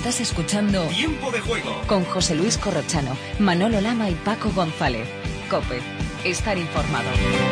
Estás escuchando Tiempo de Juego con José Luis Corrochano, Manolo Lama y Paco González. COPE. Estar informado.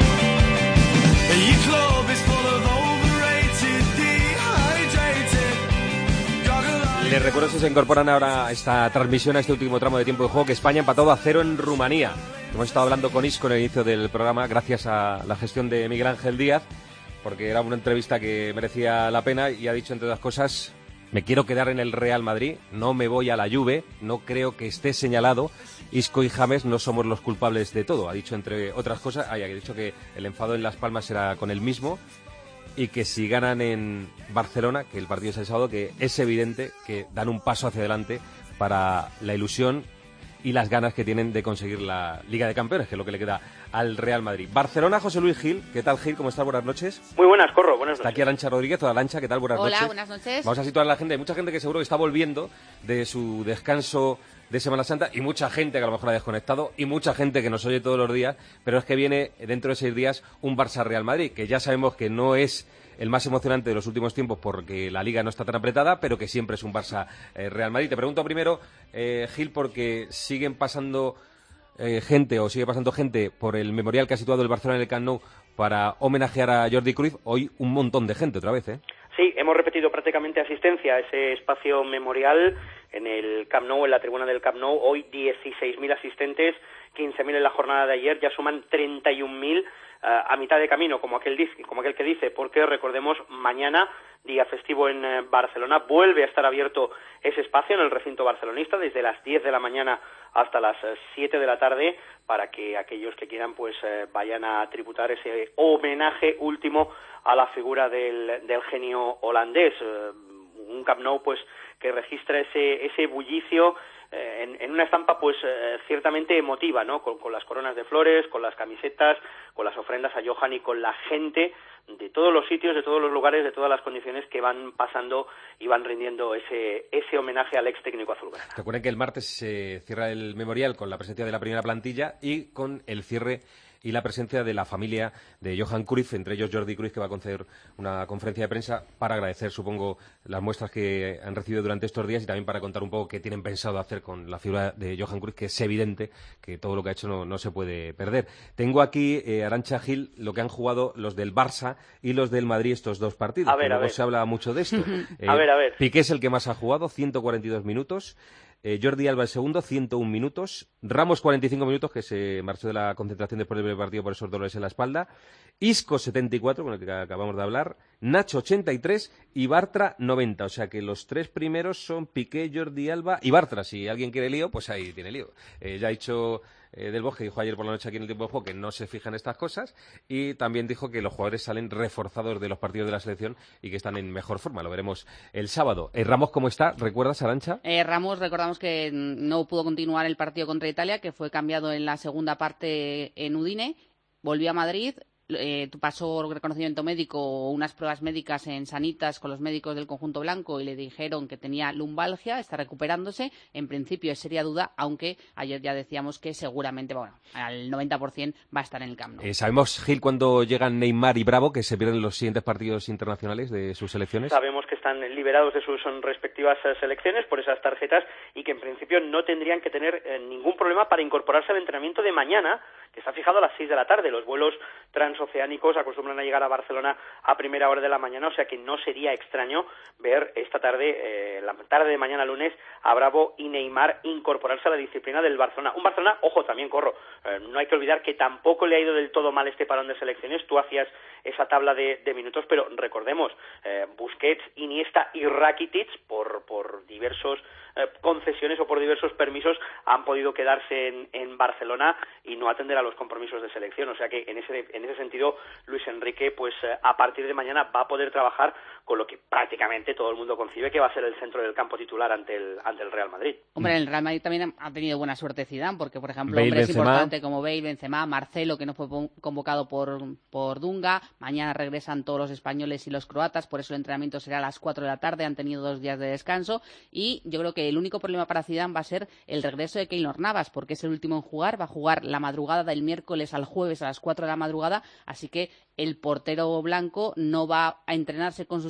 Les recuerdo, si se incorporan ahora a esta transmisión, a este último tramo de Tiempo de Juego, que España ha empatado a 0 en Rumanía. Hemos estado hablando con Isco en el inicio del programa, gracias a la gestión de Miguel Ángel Díaz, porque era una entrevista que merecía la pena, y ha dicho, entre otras cosas: me quiero quedar en el Real Madrid, no me voy a la Juve, no creo que esté señalado. Isco y James no somos los culpables de todo. Ha dicho, entre otras cosas, ha dicho que el enfado en Las Palmas será con él mismo, y que si ganan en Barcelona, que el partido es el sábado, que es evidente que dan un paso hacia adelante para la ilusión y las ganas que tienen de conseguir la Liga de Campeones, que es lo que le queda al Real Madrid. Barcelona, José Luis Gil. ¿Qué tal, Gil? ¿Cómo estás? Buenas noches. Muy buenas, Corro. Buenas noches. Está aquí Arantxa Rodríguez. Hola, Arantxa. ¿Qué tal? Buenas noches. Hola, buenas noches. Vamos a situar a la gente. Hay mucha gente que seguro que está volviendo de su descanso de Semana Santa, y mucha gente que a lo mejor ha desconectado, y mucha gente que nos oye todos los días, pero es que viene dentro de 6 días un Barça-Real Madrid, que ya sabemos que no es el más emocionante de los últimos tiempos porque la Liga no está tan apretada, pero que siempre es un Barça-Real Madrid. Te pregunto primero, Gil, porque siguen pasando sigue pasando gente por el memorial que ha situado el Barcelona en el Camp Nou para homenajear a Jordi Cruyff. Hoy un montón de gente otra vez, ¿eh? Sí, hemos repetido prácticamente asistencia a ese espacio memorial en el Camp Nou, en la tribuna del Camp Nou. Hoy 16.000 asistentes, 15.000 en la jornada de ayer, ya suman 31.000 a mitad de camino, como aquel que dice, porque recordemos, mañana, día festivo en Barcelona, vuelve a estar abierto ese espacio en el recinto barcelonista desde las 10 de la mañana hasta las 7 de la tarde, para que aquellos que quieran pues vayan a tributar ese homenaje último a la figura del genio holandés. Un Camp Nou pues que registra ese bullicio en una estampa pues ciertamente emotiva, ¿no? Con las coronas de flores, con las camisetas, con las ofrendas a Johan y con la gente de todos los sitios, de todos los lugares, de todas las condiciones que van pasando y van rindiendo ese homenaje al ex técnico azulgrana. Recuerden que el martes se cierra el memorial con la presencia de la primera plantilla y con el cierre y la presencia de la familia de Johan Cruyff, entre ellos Jordi Cruyff, que va a conceder una conferencia de prensa para agradecer, supongo, las muestras que han recibido durante estos días, y también para contar un poco qué tienen pensado hacer con la figura de Johan Cruyff, que es evidente que todo lo que ha hecho no se puede perder. Tengo aquí, Arantxa, Gil, lo que han jugado los del Barça y los del Madrid estos dos partidos. A ver. Se habla mucho de esto. A ver. Piqué es el que más ha jugado, 142 minutos. Jordi Alba el segundo, 101 minutos. Ramos 45 minutos, que se marchó de la concentración después del primer partido por esos dolores en la espalda. Isco 74, con el que acabamos de hablar. Nacho 83 y Bartra 90. O sea que los tres primeros son Piqué, Jordi Alba y Bartra. Si alguien quiere lío, pues ahí tiene lío. Ya ha dicho Del Bosque, dijo ayer por la noche aquí en el Tiempo de Juego que no se fijan estas cosas, y también dijo que los jugadores salen reforzados de los partidos de la selección y que están en mejor forma. Lo veremos el sábado. Ramos, ¿cómo está? ¿Recuerdas, Arantxa? Ramos, recordamos que no pudo continuar el partido contra Italia, que fue cambiado en la segunda parte en Udine, volvió a Madrid. Pasó reconocimiento médico, unas pruebas médicas en Sanitas con los médicos del conjunto blanco, y le dijeron que tenía lumbalgia, está recuperándose. En principio sería duda, aunque ayer ya decíamos que seguramente, al 90% va a estar en el Camp Nou. ¿Sabemos, Gil, cuándo llegan Neymar y Bravo, que se pierden los siguientes partidos internacionales de sus selecciones? Sabemos que están liberados de sus respectivas selecciones por esas tarjetas, y que en principio no tendrían que tener ningún problema para incorporarse al entrenamiento de mañana, que está fijado a las 6 de la tarde. Los vuelos transoceánicos acostumbran a llegar a Barcelona a primera hora de la mañana, o sea que no sería extraño ver esta tarde, la tarde de mañana lunes, a Bravo y Neymar incorporarse a la disciplina del Barcelona. Un Barcelona, ojo, también Corro, no hay que olvidar que tampoco le ha ido del todo mal este parón de selecciones. Tú hacías esa tabla de minutos, pero recordemos, Busquets, Iniesta y Rakitic, por diversos concesiones o por diversos permisos, han podido quedarse en Barcelona y no atender a los compromisos de selección. O sea que en ese sentido, Luis Enrique, pues a partir de mañana va a poder trabajar con lo que prácticamente todo el mundo concibe que va a ser el centro del campo titular ante el Real Madrid. Hombre, el Real Madrid también ha tenido buena suerte Zidane, porque por ejemplo, Bale, hombres Benzema, importantes como Bale, Benzema, Marcelo, que no fue convocado por Dunga. Mañana regresan todos los españoles y los croatas, por eso el entrenamiento será a las 4 de la tarde, han tenido 2 días de descanso, y yo creo que el único problema para Zidane va a ser el regreso de Keylor Navas, porque es el último en jugar, va a jugar la madrugada del miércoles al jueves a las 4 de la madrugada, así que el portero blanco no va a entrenarse con sus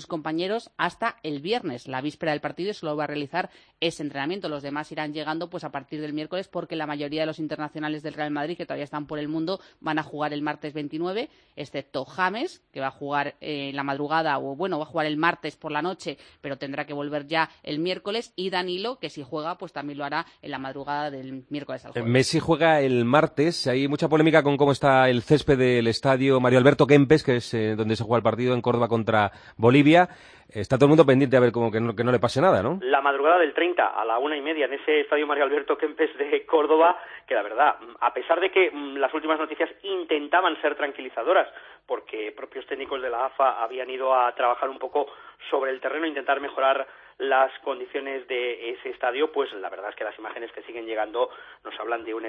sus compañeros hasta el viernes, la víspera del partido, y solo va a realizar ese entrenamiento. Los demás irán llegando pues a partir del miércoles, porque la mayoría de los internacionales del Real Madrid, que todavía están por el mundo, van a jugar el martes 29, excepto James, que va a jugar en la madrugada, o bueno, va a jugar el martes por la noche, pero tendrá que volver ya el miércoles, y Danilo, que si juega, pues también lo hará en la madrugada del miércoles al jueves. Messi juega el martes. Hay mucha polémica con cómo está el césped del estadio Mario Alberto Kempes, que es donde se juega el partido en Córdoba contra Bolivia. Está todo el mundo pendiente a ver como que no le pase nada, ¿no? La madrugada del 30 a la 1:30 en ese estadio Mario Alberto Kempes de Córdoba, que la verdad, a pesar de que las últimas noticias intentaban ser tranquilizadoras, porque propios técnicos de la AFA habían ido a trabajar un poco sobre el terreno, intentar mejorar las condiciones de ese estadio, pues la verdad es que las imágenes que siguen llegando nos hablan de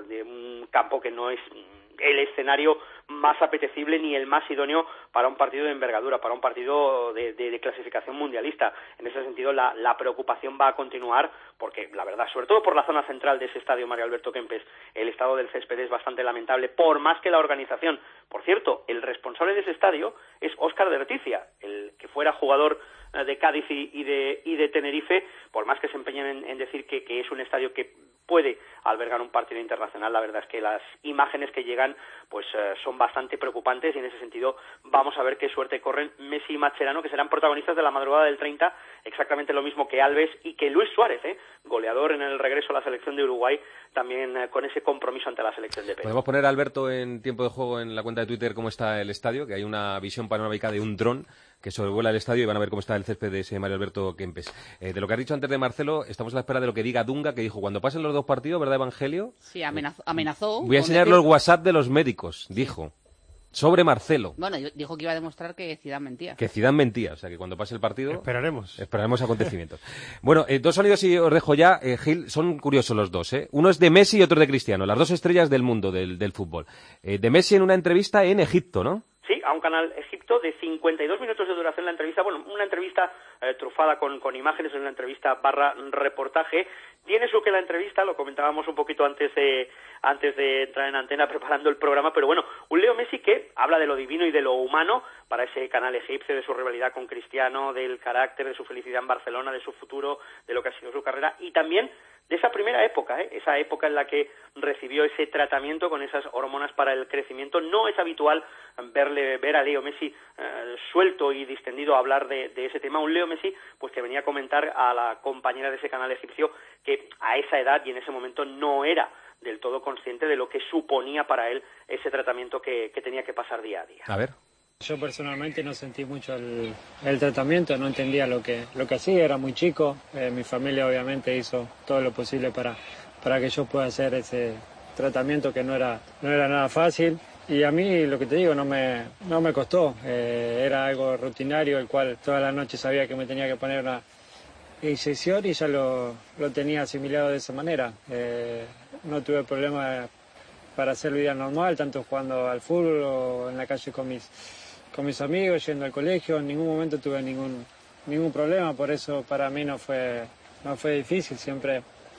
un campo que no es el escenario más apetecible ni el más idóneo para un partido de envergadura, para un partido de clasificación mundialista. En ese sentido, la preocupación va a continuar, porque la verdad, sobre todo por la zona central de ese estadio Mario Alberto Kempes, el estado del césped es bastante lamentable, por más que la organización. Por cierto, el responsable de ese estadio es Óscar de Leticia, el que fuera jugador de Cádiz y de Tenerife, por más que se empeñen en decir que es un estadio que puede albergar un partido internacional, la verdad es que las imágenes que llegan pues son bastante preocupantes, y en ese sentido vamos a ver qué suerte corren Messi y Mascherano, que serán protagonistas de la madrugada del 30, exactamente lo mismo que Alves y que Luis Suárez, goleador en el regreso a la selección de Uruguay, también con ese compromiso ante la selección de Perú. Podemos poner a Alberto en tiempo de juego en la cuenta de Twitter cómo está el estadio, que hay una visión panorámica de un dron que sobrevuela el estadio, y van a ver cómo está el césped de ese Mario Alberto Kempes. De lo que has dicho antes de Marcelo, estamos a la espera de lo que diga Dunga, que dijo, cuando pasen los dos partidos, ¿verdad, Evangelio? Sí, amenazó. Voy a enseñar los WhatsApp de los médicos, dijo. Sobre Marcelo. Bueno, dijo que iba a demostrar que Zidane mentía. Que Zidane mentía, o sea que cuando pase el partido... Esperaremos acontecimientos. Bueno, dos sonidos y os dejo ya, Gil, son curiosos los dos, ¿eh? Uno es de Messi y otro de Cristiano, las dos estrellas del mundo del fútbol. De Messi en una entrevista en Egipto, ¿no? Sí, a un canal Egipto, de 52 minutos de duración la entrevista. Bueno, una entrevista trufada con imágenes, en una entrevista / reportaje. Tiene su que la entrevista, lo comentábamos un poquito antes de entrar en antena preparando el programa, pero bueno, un Leo Messi que habla de lo divino y de lo humano para ese canal egipcio, de su rivalidad con Cristiano, del carácter, de su felicidad en Barcelona, de su futuro, de lo que ha sido su carrera, y también de esa primera época, esa época en la que recibió ese tratamiento con esas hormonas para el crecimiento. No es habitual ver a Leo Messi suelto y distendido a hablar de ese tema. Un Leo Messi pues que venía a comentar a la compañera de ese canal egipcio que a esa edad y en ese momento no era del todo consciente de lo que suponía para él ese tratamiento que tenía que pasar día a día. A ver. Yo personalmente no sentí mucho el tratamiento, no entendía lo que hacía, era muy chico. Mi familia obviamente hizo todo lo posible para que yo pueda hacer ese tratamiento, que no era nada fácil. Y a mí, lo que te digo, no me costó. Era algo rutinario, el cual toda la noche sabía que me tenía que poner una inyección y ya lo tenía asimilado de esa manera. No tuve problema para hacer vida normal, tanto jugando al fútbol o en la calle con mis amigos, yendo al colegio. En ningún momento tuve ningún problema, por eso para mí no fue difícil. Siempre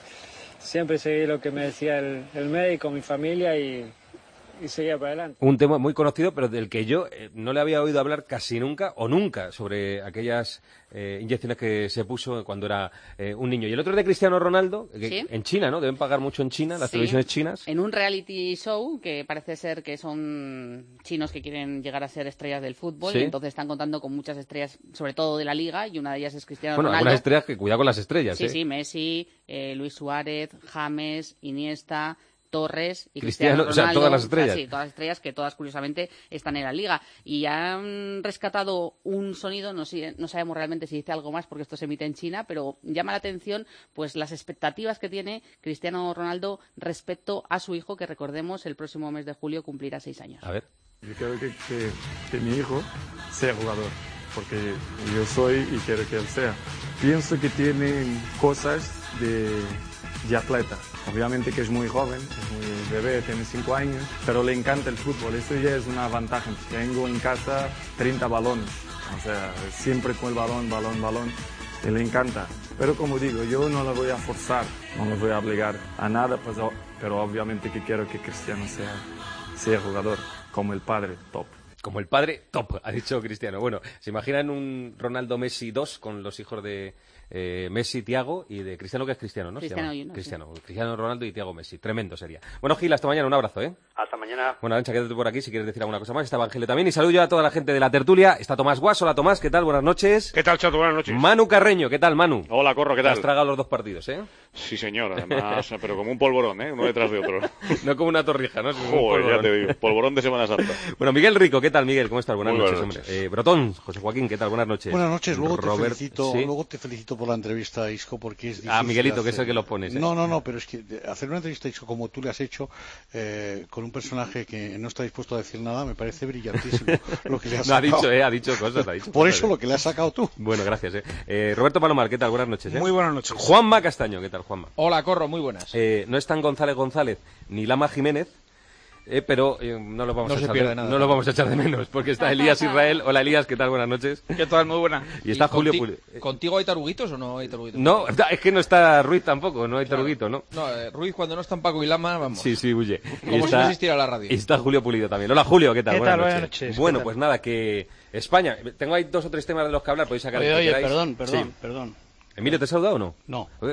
seguí lo que me decía el médico, mi familia, y seguía para adelante. Un tema muy conocido, pero del que yo no le había oído hablar casi nunca o nunca, sobre aquellas inyecciones que se puso cuando era un niño. Y el otro es de Cristiano Ronaldo, que ¿sí? En China, ¿no? Deben pagar mucho en China, las televisiones chinas. En un reality show que parece ser que son chinos que quieren llegar a ser estrellas del fútbol, ¿sí? Y entonces están contando con muchas estrellas, sobre todo de la Liga, y una de ellas es Cristiano Bueno, Ronaldo. algunas estrellas que cuidado con las estrellas, Sí, Messi, Luis Suárez, James, Iniesta, Torres y Cristiano Ronaldo, o sea, todas las estrellas. Sí, todas las estrellas que todas curiosamente están en la Liga. Y han rescatado un sonido, no sabemos realmente si dice algo más porque esto se emite en China, pero llama la atención pues las expectativas que tiene Cristiano Ronaldo respecto a su hijo, que recordemos el próximo mes de julio cumplirá 6 años. A ver. Yo quiero que mi hijo sea jugador, porque yo soy y quiero que él sea. Pienso que tiene cosas de atleta. Obviamente que es muy joven, es muy bebé, tiene 5 años, pero le encanta el fútbol. Eso ya es una ventaja. Tengo en casa 30 balones, o sea, siempre con el balón, y le encanta. Pero como digo, yo no le voy a forzar, no le voy a obligar a nada, pues, pero obviamente que quiero que Cristiano sea jugador, como el padre, top. como el padre, top, ha dicho Cristiano. Bueno, ¿se imaginan un Ronaldo Messi 2 con los hijos de Messi, Thiago y de Cristiano, que es Cristiano, ¿no? Cristiano Ronaldo y Thiago Messi. Tremendo sería. Bueno, Gil, hasta mañana. Un abrazo, ¿eh? Hasta mañana. Bueno, Arancha, quédate por aquí si quieres decir alguna cosa más. Está Evangelio también. Y saludo yo a toda la gente de la tertulia. Está Tomás Guas. Hola, Tomás. ¿Qué tal? Buenas noches. ¿Qué tal, Chato? Buenas noches. Manu Carreño. ¿Qué tal, Manu? Hola, Corro. ¿Qué tal? Has tragado los 2 partidos, ¿eh? Sí, señor. Además, pero como un polvorón, ¿eh? Uno detrás de otro. No como una torrija, ¿no? Joder, ya te digo. Polvorón de Semana Santa. Bueno, Miguel Rico. ¿Qué tal, Miguel? ¿Cómo estás? Buenas noches, noches. hombre. Brotón. José Joaquín. ¿Qué tal? Buenas noches. Buenas noches. Luego Robert, te felicito por la entrevista a Isco, porque es difícil. Miguelito, que es el que lo pones, ¿eh? No, pero es que hacer una entrevista a Isco como tú le has hecho, con un personaje que no está dispuesto a decir nada, me parece brillantísimo lo que le has sacado. Ha dicho cosas. Por eso lo que le has sacado tú. Bueno, gracias, Roberto Palomar, ¿qué tal? Buenas noches, Muy buenas noches. Juanma Castaño, ¿qué tal, Juanma? Hola, Corro, muy buenas. No están González ni Lama Jiménez, pero no los vamos a echar de menos, porque está Elías Israel. Hola, Elías, ¿qué tal? Buenas noches. ¿Qué tal? Muy buena. Y está Julio ¿Contigo hay taruguitos o no hay taruguitos? No, es que no está Ruiz tampoco, no hay taruguito, ¿no? No, Ruiz cuando no están Paco y Lama, vamos. Sí, huye. Como si no existiera la radio. Y está Julio Pulido también. Hola, Julio, ¿qué tal? Buenas noches. Bueno, pues nada, que España... Tengo ahí 2 o 3 temas de los que hablar, podéis sacar... Oye, perdón. ¿Emilio, te he saludado o no? No. No,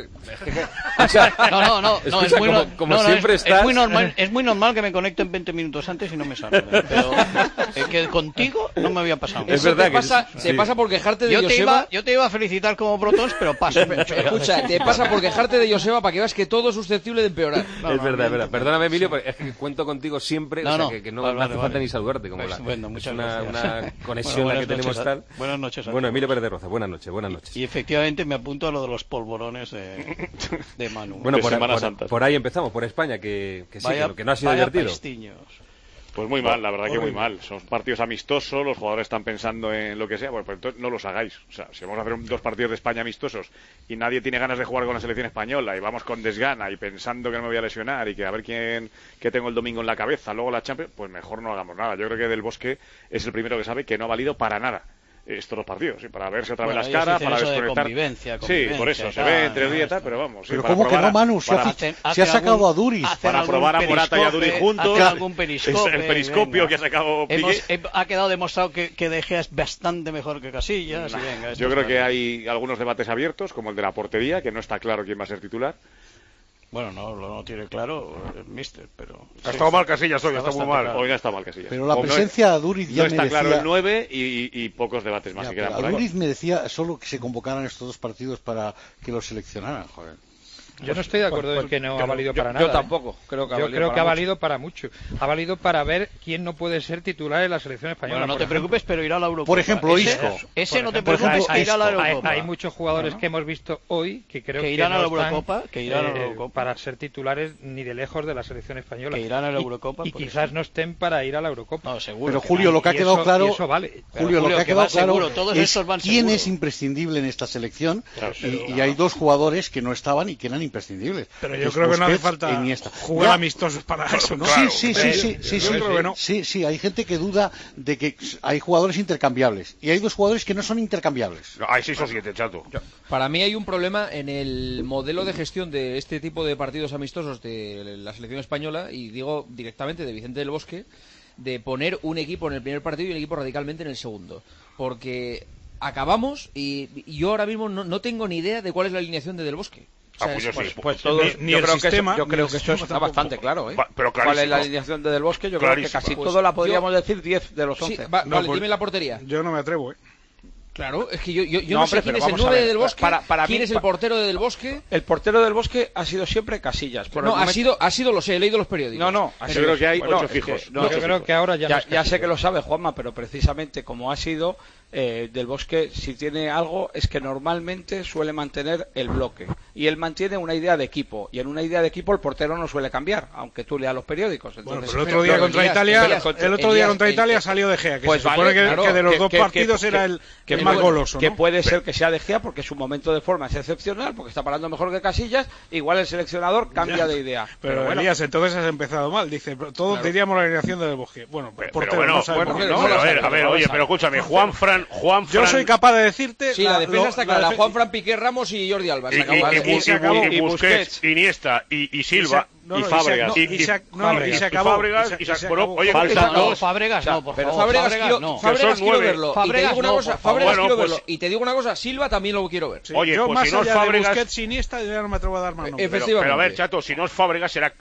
siempre estás... Es muy normal que me conecte en 20 minutos antes y no me saluden. Pero que contigo no me había pasado. Es verdad te pasa por quejarte de Joseba. Yo te iba a felicitar como Brotons, pero paso mucho. Escucha, te pasa por quejarte de Joseba para que veas que todo es susceptible de empeorar. Es verdad. Perdóname, Emilio, porque es que cuento contigo siempre, que no hace falta ni saludarte. Como es una conexión la que tenemos tal. Buenas noches. Bueno, Emilio Pérez de Roza, buenas noches. Y efectivamente me apunto a lo de los polvorones de Manu. Bueno, por ahí empezamos, por España, que no ha sido divertido. Pestiños. Pues muy mal, la verdad que muy mal. Son partidos amistosos, los jugadores están pensando en lo que sea, pues entonces no los hagáis. O sea, si vamos a hacer 2 partidos de España amistosos y nadie tiene ganas de jugar con la selección española y vamos con desgana y pensando que no me voy a lesionar y que a ver qué tengo el domingo en la cabeza, luego la Champions, pues mejor no hagamos nada. Yo creo que Del Bosque es el primero que sabe que no ha valido para nada estos 2 partidos, para verse otra vez las caras, para desconectar. Convivencia, sí, por eso, se ve entre días, pero vamos. Pero ¿cómo que no, Manu? Se ha sacado a Duriz. Para probar a Morata y a Duriz juntos. Algún periscopio, el periscopio que ha sacado Piqué. Ha quedado demostrado que De Gea es bastante mejor que Casillas. Yo creo que hay algunos debates abiertos, como el de la portería, que no está claro quién va a ser titular. Bueno, no tiene claro el míster, pero... Ha estado mal Casillas hoy, está muy mal. Hoy no está mal Casillas. Pero la presencia de Duriz ya no está claro el 9 y pocos debates más que quedan por ahí. Duriz me decía solo que se convocaran estos 2 partidos para que los seleccionaran, joder. Yo no estoy de acuerdo en que no ha valido para nada. Yo tampoco. Creo que ha valido para mucho. Ha valido para ver quién no puede ser titular en la selección española. Bueno, no te preocupes, pero irá a la Eurocopa. Por ejemplo, Isco. Ese no te preocupes, irá a la Eurocopa. Hay muchos jugadores que hemos visto hoy que creo que irán no a la Eurocopa, para ser titulares ni de lejos de la selección española. Que irán a la Eurocopa. Y quizás no estén para ir a la Eurocopa. No, seguro. Pero Julio, lo que ha quedado claro... Eso vale. Julio, lo que ha quedado claro es quién es imprescindible en esta selección. Y hay 2 jugadores que no estaban y que eran imprescindibles. Pero yo creo que no hace falta jugar amistosos para eso, ¿no? Sí. Sí, hay gente que duda de que hay jugadores intercambiables. Y hay 2 jugadores que no son intercambiables. Hay 6 o 7, chato. Para mí hay un problema en el modelo de gestión de este tipo de partidos amistosos de la selección española, y digo directamente de Vicente del Bosque, de poner un equipo en el primer partido y un equipo radicalmente en el segundo. Porque acabamos y yo ahora mismo no tengo ni idea de cuál es la alineación de Del Bosque. Yo creo que eso está bastante claro, ¿eh? Pero ¿cuál es la alineación de Del Bosque? Yo creo que casi todo la podríamos decir 10 de los 11. Sí, vale, dime la portería. Yo no me atrevo, ¿eh? Claro, es que yo no sé quién es el 9 de Del Bosque, quién es el portero de Del Bosque. El portero del Bosque ha sido siempre Casillas. Ha sido, lo sé, he leído los periódicos. No, yo creo que hay 8 fijos. Yo creo que ahora ya sé que lo sabe Juanma, pero precisamente como ha sido Del Bosque, si tiene algo es que normalmente suele mantener el bloque y él mantiene una idea de equipo, y en una idea de equipo el portero no suele cambiar, aunque tú leas los periódicos. Entonces, bueno, pero el otro día contra Italia salió De Gea, que pues se supone que de los dos partidos era el más goloso, ¿no? Que puede ser que sea De Gea porque su momento de forma es excepcional, porque está parando mejor que Casillas, igual el seleccionador cambia de idea. Pero bueno, Elías, entonces has empezado mal, dice, todos diríamos la alineación de Del Bosque. Bueno, a ver, oye, pero escúchame, Juanfran. Yo soy capaz de decirte. Sí, la defensa está clara. Juanfran, Piqué, Ramos y Jordi Alba. Y Busquets, Iniesta y Silva. y Fábregas. Y se acabó. Fábregas. Fábregas no, por favor. Pero Fábregas quiero verlo. Y te digo una cosa, Silva también lo quiero ver. Oye, pues más si no es allá de Fábregas... Busquets, Iniesta, yo ya no me atrevo a dar más nombres. Pero a ver, Chato, si no es Fábregas será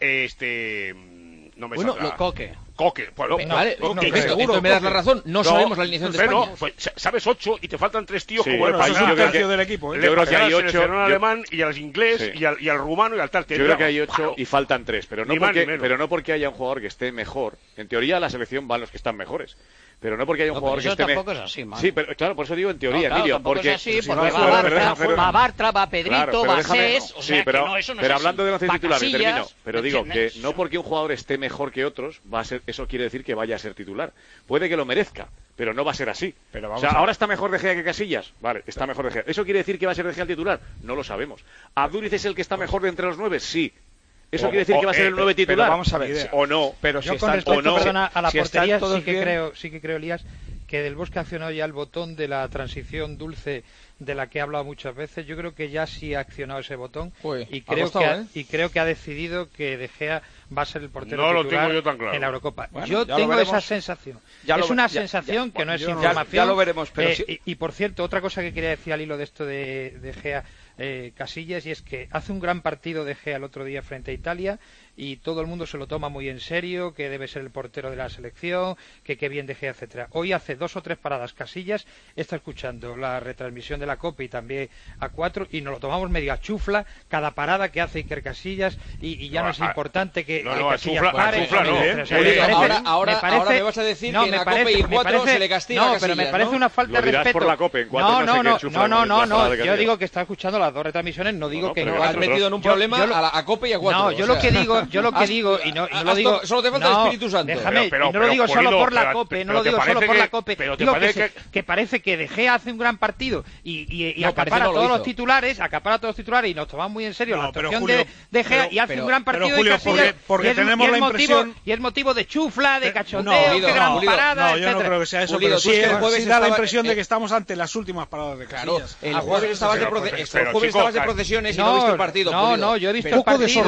no me saldrá. Coque. Bueno, vale, entonces me das la razón. No sabemos la alineación de España. Pues, sabes 8 y te faltan 3 tíos sí, como el país. Es un tercio del equipo. Yo creo que hay 8. Al alemán y al inglés y al rumano y al tal. Yo creo que hay 8 y faltan 3. Pero no porque haya un jugador que esté mejor. En teoría, a la selección van los que están mejores. Pero no porque haya un jugador que esté tampoco es así, man. Sí, pero claro, por eso digo en teoría, Emilio. Porque es así, porque va Bartra, va Pedrito, va Sés, o sea que no, eso no es así. Pero hablando de 11 titulares, termino. Pero digo que no porque un jugador esté mejor que otros, eso quiere decir que vaya a ser titular. Puede que lo merezca, pero no va a ser así. O sea, ahora está mejor De Gea que Casillas. Vale, está mejor De Gea. ¿Eso quiere decir que va a ser De Gea el titular? No lo sabemos. ¿Abduriz es el que está mejor de entre los 9? Sí. ¿Eso quiere decir que va a ser el 9 titular? Pero vamos a ver. O no. Pero yo con respecto, perdona, a la portería sí que creo, Elías, que Del Bosque ha accionado ya el botón de la transición dulce de la que he hablado muchas veces. Yo creo que ya sí ha accionado ese botón y creo que ha decidido que De Gea va a ser el portero titular lo tengo yo tan claro. en la Eurocopa. Bueno, yo tengo esa sensación. Es una sensación que no es información. Ya lo veremos. Pero y por cierto, otra cosa que quería decir al hilo de esto de Gea, Casillas, y es que hace un gran partido De Gea el otro día frente a Italia y todo el mundo se lo toma muy en serio, que debe ser el portero de la selección, que qué bien De Gea, etcétera. Hoy hace 2 o 3 paradas Casillas, está escuchando la retransmisión de la Copa y también a 4 y nos lo tomamos medio a chufla cada parada que hace Iker Casillas y ya no es importante que Casillas pare. Ahora me vas a decir que en la Copa y 4 se le castiga a Casillas, pero me parece una falta de respeto. Por la Copa, en 4 no, yo digo que está escuchando las 2 retransmisiones, no digo que no. Has metido en un problema a Copa y a 4. No, yo lo que digo y no lo digo solo te falta el Espíritu Santo. Déjame, y no lo digo solo por la Copa, no lo digo solo por la Copa. Digo que parece que De Gea hace un gran partido y acapara todos los titulares y nos tomamos muy en serio la actuación de Gea y hace un gran partido de Casillas porque tenemos la impresión y es motivo de chufla, de cachondeo, qué gran parada, yo no creo que sea eso, pero sí da la impresión de que estamos ante las últimas paradas de Casillas. El jueves estabas de procesiones y no viste el partido. No, yo he visto el partido.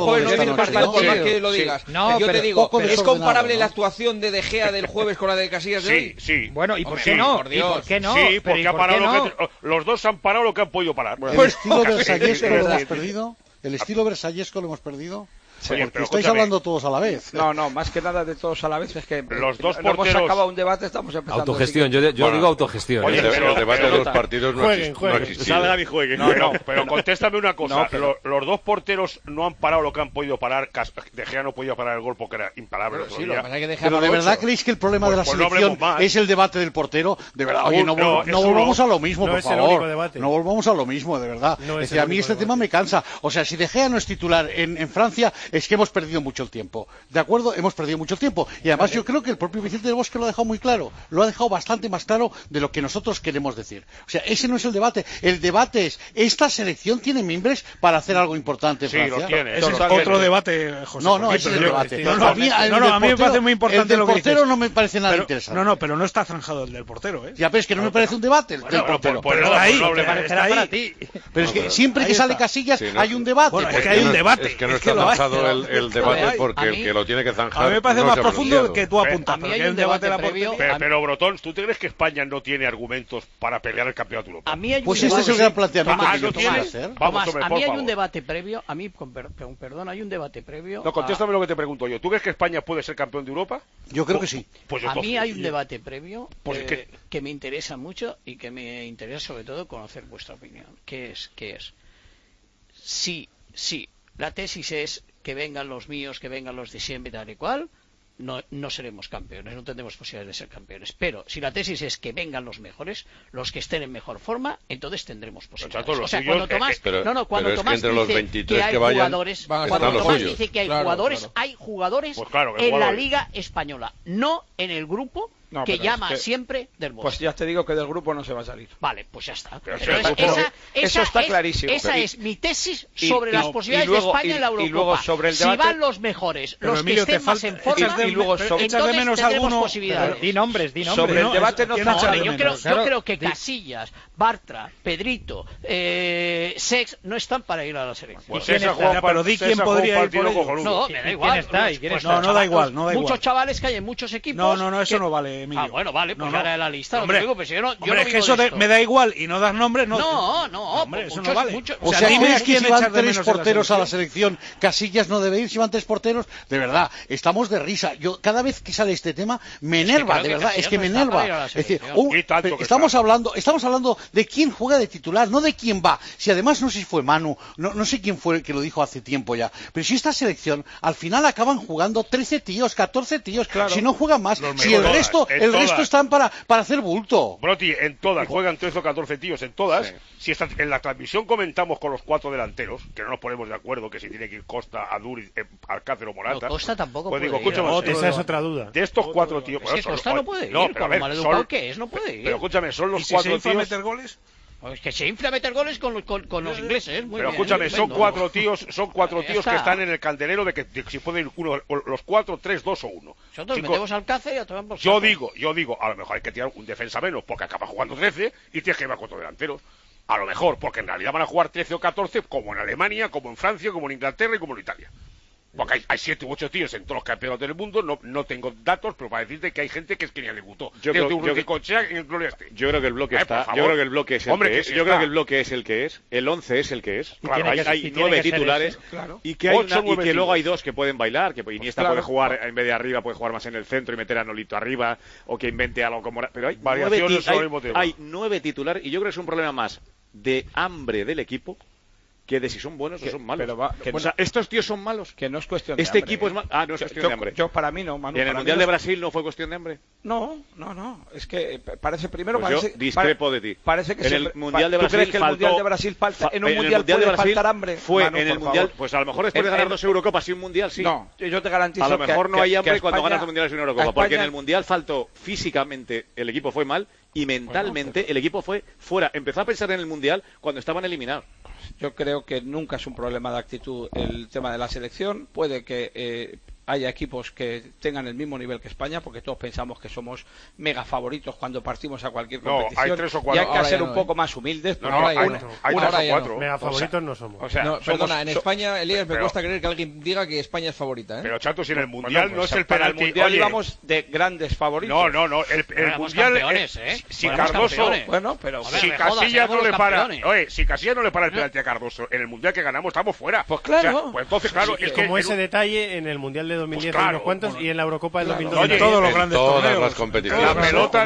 Que lo digas. No, yo te digo, ¿es comparable la actuación de De Gea del jueves con la de Casillas de hoy? Sí. Bueno, ¿y por qué no? Sí, porque ha parado los dos han parado lo que han podido parar. ¿El estilo versallesco lo hemos perdido? ¿El estilo versallesco lo hemos perdido? Oye, porque estáis hablando todos a la vez. No, más que nada de todos a la vez es que los dos porteros hemos acabado un debate, estamos empezando. Autogestión, yo digo autogestión. Oye, pero el debate de los partidos no existe. Salgan y jueguen. No, pero contéstame una cosa. Los dos porteros no han parado lo que han podido parar. De Gea no podía parar el gol porque era imparable. Pero ¿de verdad creéis que el problema de la selección es el debate del portero? De verdad, oye, no volvamos a lo mismo, por favor. No volvamos a lo mismo, de verdad. A mí este tema me cansa. O sea, si De Gea no es titular en Francia, es que hemos perdido mucho el tiempo. ¿De acuerdo? Hemos perdido mucho el tiempo. Y además yo creo que el propio Vicente del Bosque lo ha dejado muy claro. Lo ha dejado bastante más claro de lo que nosotros queremos decir. O sea, ese no es el debate. El debate es, ¿esta selección tiene mimbres para hacer algo importante en Francia? Sí, lo tiene. Ese es otro debate, José. No, ese es el debate. A mí me parece muy importante lo que dices. El del portero no me parece nada interesante. Pero no está zanjado el del portero, ¿eh? Ya, pero es que no me parece un debate el del portero. Está ahí. Pero es que siempre que sale Casillas hay un debate. Bueno, es que hay un debate. Es que no está zanjado el debate porque el que lo tiene que zanjar. A mí me parece más profundo que tú apuntas. Hay un debate pero Brotón, ¿tú te crees que España no tiene argumentos para pelear el campeonato europeo? Pues este es el gran planteamiento que yo tengo que hacer. A mí hay un debate previo, hay un debate previo. No, contéstame lo que te pregunto yo. ¿Tú crees que España puede ser campeón de Europa? Yo creo que sí. A mí hay un debate previo que me interesa mucho y que me interesa sobre todo conocer vuestra opinión. ¿Qué es? Sí, la tesis es que vengan los míos, que vengan los de siempre, tal y cual, no seremos campeones, no tendremos posibilidades de ser campeones. Pero si la tesis es que vengan los mejores, los que estén en mejor forma, entonces tendremos posibilidades. O sea, cuando Tomás, dice que hay jugadores, cuando Tomás dice que hay jugadores, hay jugadores en la Liga Española, no en el grupo que llama siempre del Bosque. Pues ya te digo que del grupo no se va a salir. Vale, pues ya está. Eso está clarísimo. Esa es mi tesis sobre las posibilidades de España en la Eurocopa. Y luego sobre el debate, si van los mejores, los que estén más en forma, entonces tendremos posibilidades. Di nombres. Sobre el debate no yo creo que Casillas, Bartra, Pedrito, Sex no están para ir a la selección. Pues pero di quién podría ir por ellos. No, me da igual. No da igual. Muchos chavales que hay en muchos equipos. No, eso no vale, Emilio. Bueno, vale, pues ahora de la lista. Hombre, es que eso me da igual y no das nombres, no. Hombre, eso no vale. O sea, dime que si van 3 porteros a la selección, Casillas no debe ir, si van 3 porteros, de verdad, estamos de risa. Yo cada vez que sale este tema me enerva, de verdad, es que me enerva. Es decir, estamos hablando de quién juega de titular, no de quién va. Si además no sé si fue Manu, no sé quién fue el que lo dijo hace tiempo ya, pero si esta selección al final acaban jugando 13 tíos, 14 tíos, si no juegan más, si el resto están para hacer bulto. Broti, en todas juegan 13 o 14 tíos, en todas. Si en la transmisión comentamos con los 4 delanteros, que no nos ponemos de acuerdo que si tiene que ir Costa, Aduriz, Alcácer o Morata. Costa tampoco pues puede ir. Esa es otra duda. De estos 4 tíos. Es que Costa no puede ir, con lo maleducado que es, no puede ir. Pero escúchame, son los 4 tíos. meter goles? Es que se infla a meter goles con los ingleses. Pero escúchame, son 4 tíos que están en el candelero de que si pueden ir uno, los 4, 3, 2 o 1. Nosotros metemos al Alcácer y a tomar por Yo digo, a lo mejor hay que tirar un defensa menos porque acaba jugando 13 y tienes que ir a 4 delanteros. A lo mejor, porque en realidad van a jugar 13 o 14 como en Alemania, como en Francia, como en Inglaterra y como en Italia. Porque hay 7 u 8 tíos en todos los campeonatos del mundo, no tengo datos, pero para decirte que hay gente que es que ni debutó. Yo creo que el bloque está, yo creo que el bloque es el que es, yo creo que el bloque es el que es, el 11 es el que es. Claro, hay 9 titulares y que luego hay 2 que pueden bailar, que Iniesta puede jugar en vez de arriba, puede jugar más en el centro y meter a Nolito arriba, o que invente algo como, pero hay variaciones al mismo tiempo. Hay 9 titulares y yo creo que es un problema más de hambre del equipo que de si son buenos o son malos. O sea, estos tíos son malos. Que no es cuestión de este hambre. Equipo es malo. No es cuestión de hambre. Yo para mí no, Manu. ¿Y en el Mundial de Brasil no fue cuestión de hambre? No. Es que parece primero. Pues yo discrepo de ti. Parece que en el Mundial de Brasil ¿tú crees que el Mundial de Brasil falta? En un Mundial puede faltar hambre. Fue en el Mundial. Pues a lo mejor después de ganar 2 Eurocopas y un Mundial, sí. No, yo te garantizo. A lo mejor no hay hambre cuando ganas 2 Mundiales y una Eurocopa. Porque en el Mundial faltó físicamente, el equipo fue mal. Y mentalmente el equipo fue fuera. Empezó a pensar en el Mundial cuando estaban eliminados. Yo creo que nunca es un problema de actitud el tema de la selección. Puede que haya equipos que tengan el mismo nivel que España, porque todos pensamos que somos mega favoritos cuando partimos a cualquier competición. Hay 3 o 4. Y hay que ser un poco más humildes. Hay 3 o 4. Mega favoritos no somos. O sea, perdona, en España, Elías, me cuesta creer que alguien diga que España es favorita. Pero Chato, si en el Mundial no es el penalti. En el Mundial íbamos de grandes favoritos. No. El Mundial. Si Cardoso. Bueno, pero. Si Casillas no le para. Oye, si Casillas no le para el penalti a Cardoso, en el Mundial que ganamos estamos fuera. Pues claro. Pues entonces, claro. Es como ese detalle en el Mundial de 2010 unos cuantos y en la Eurocopa del 2012. Oye, todos los grandes torneos. Las competiciones.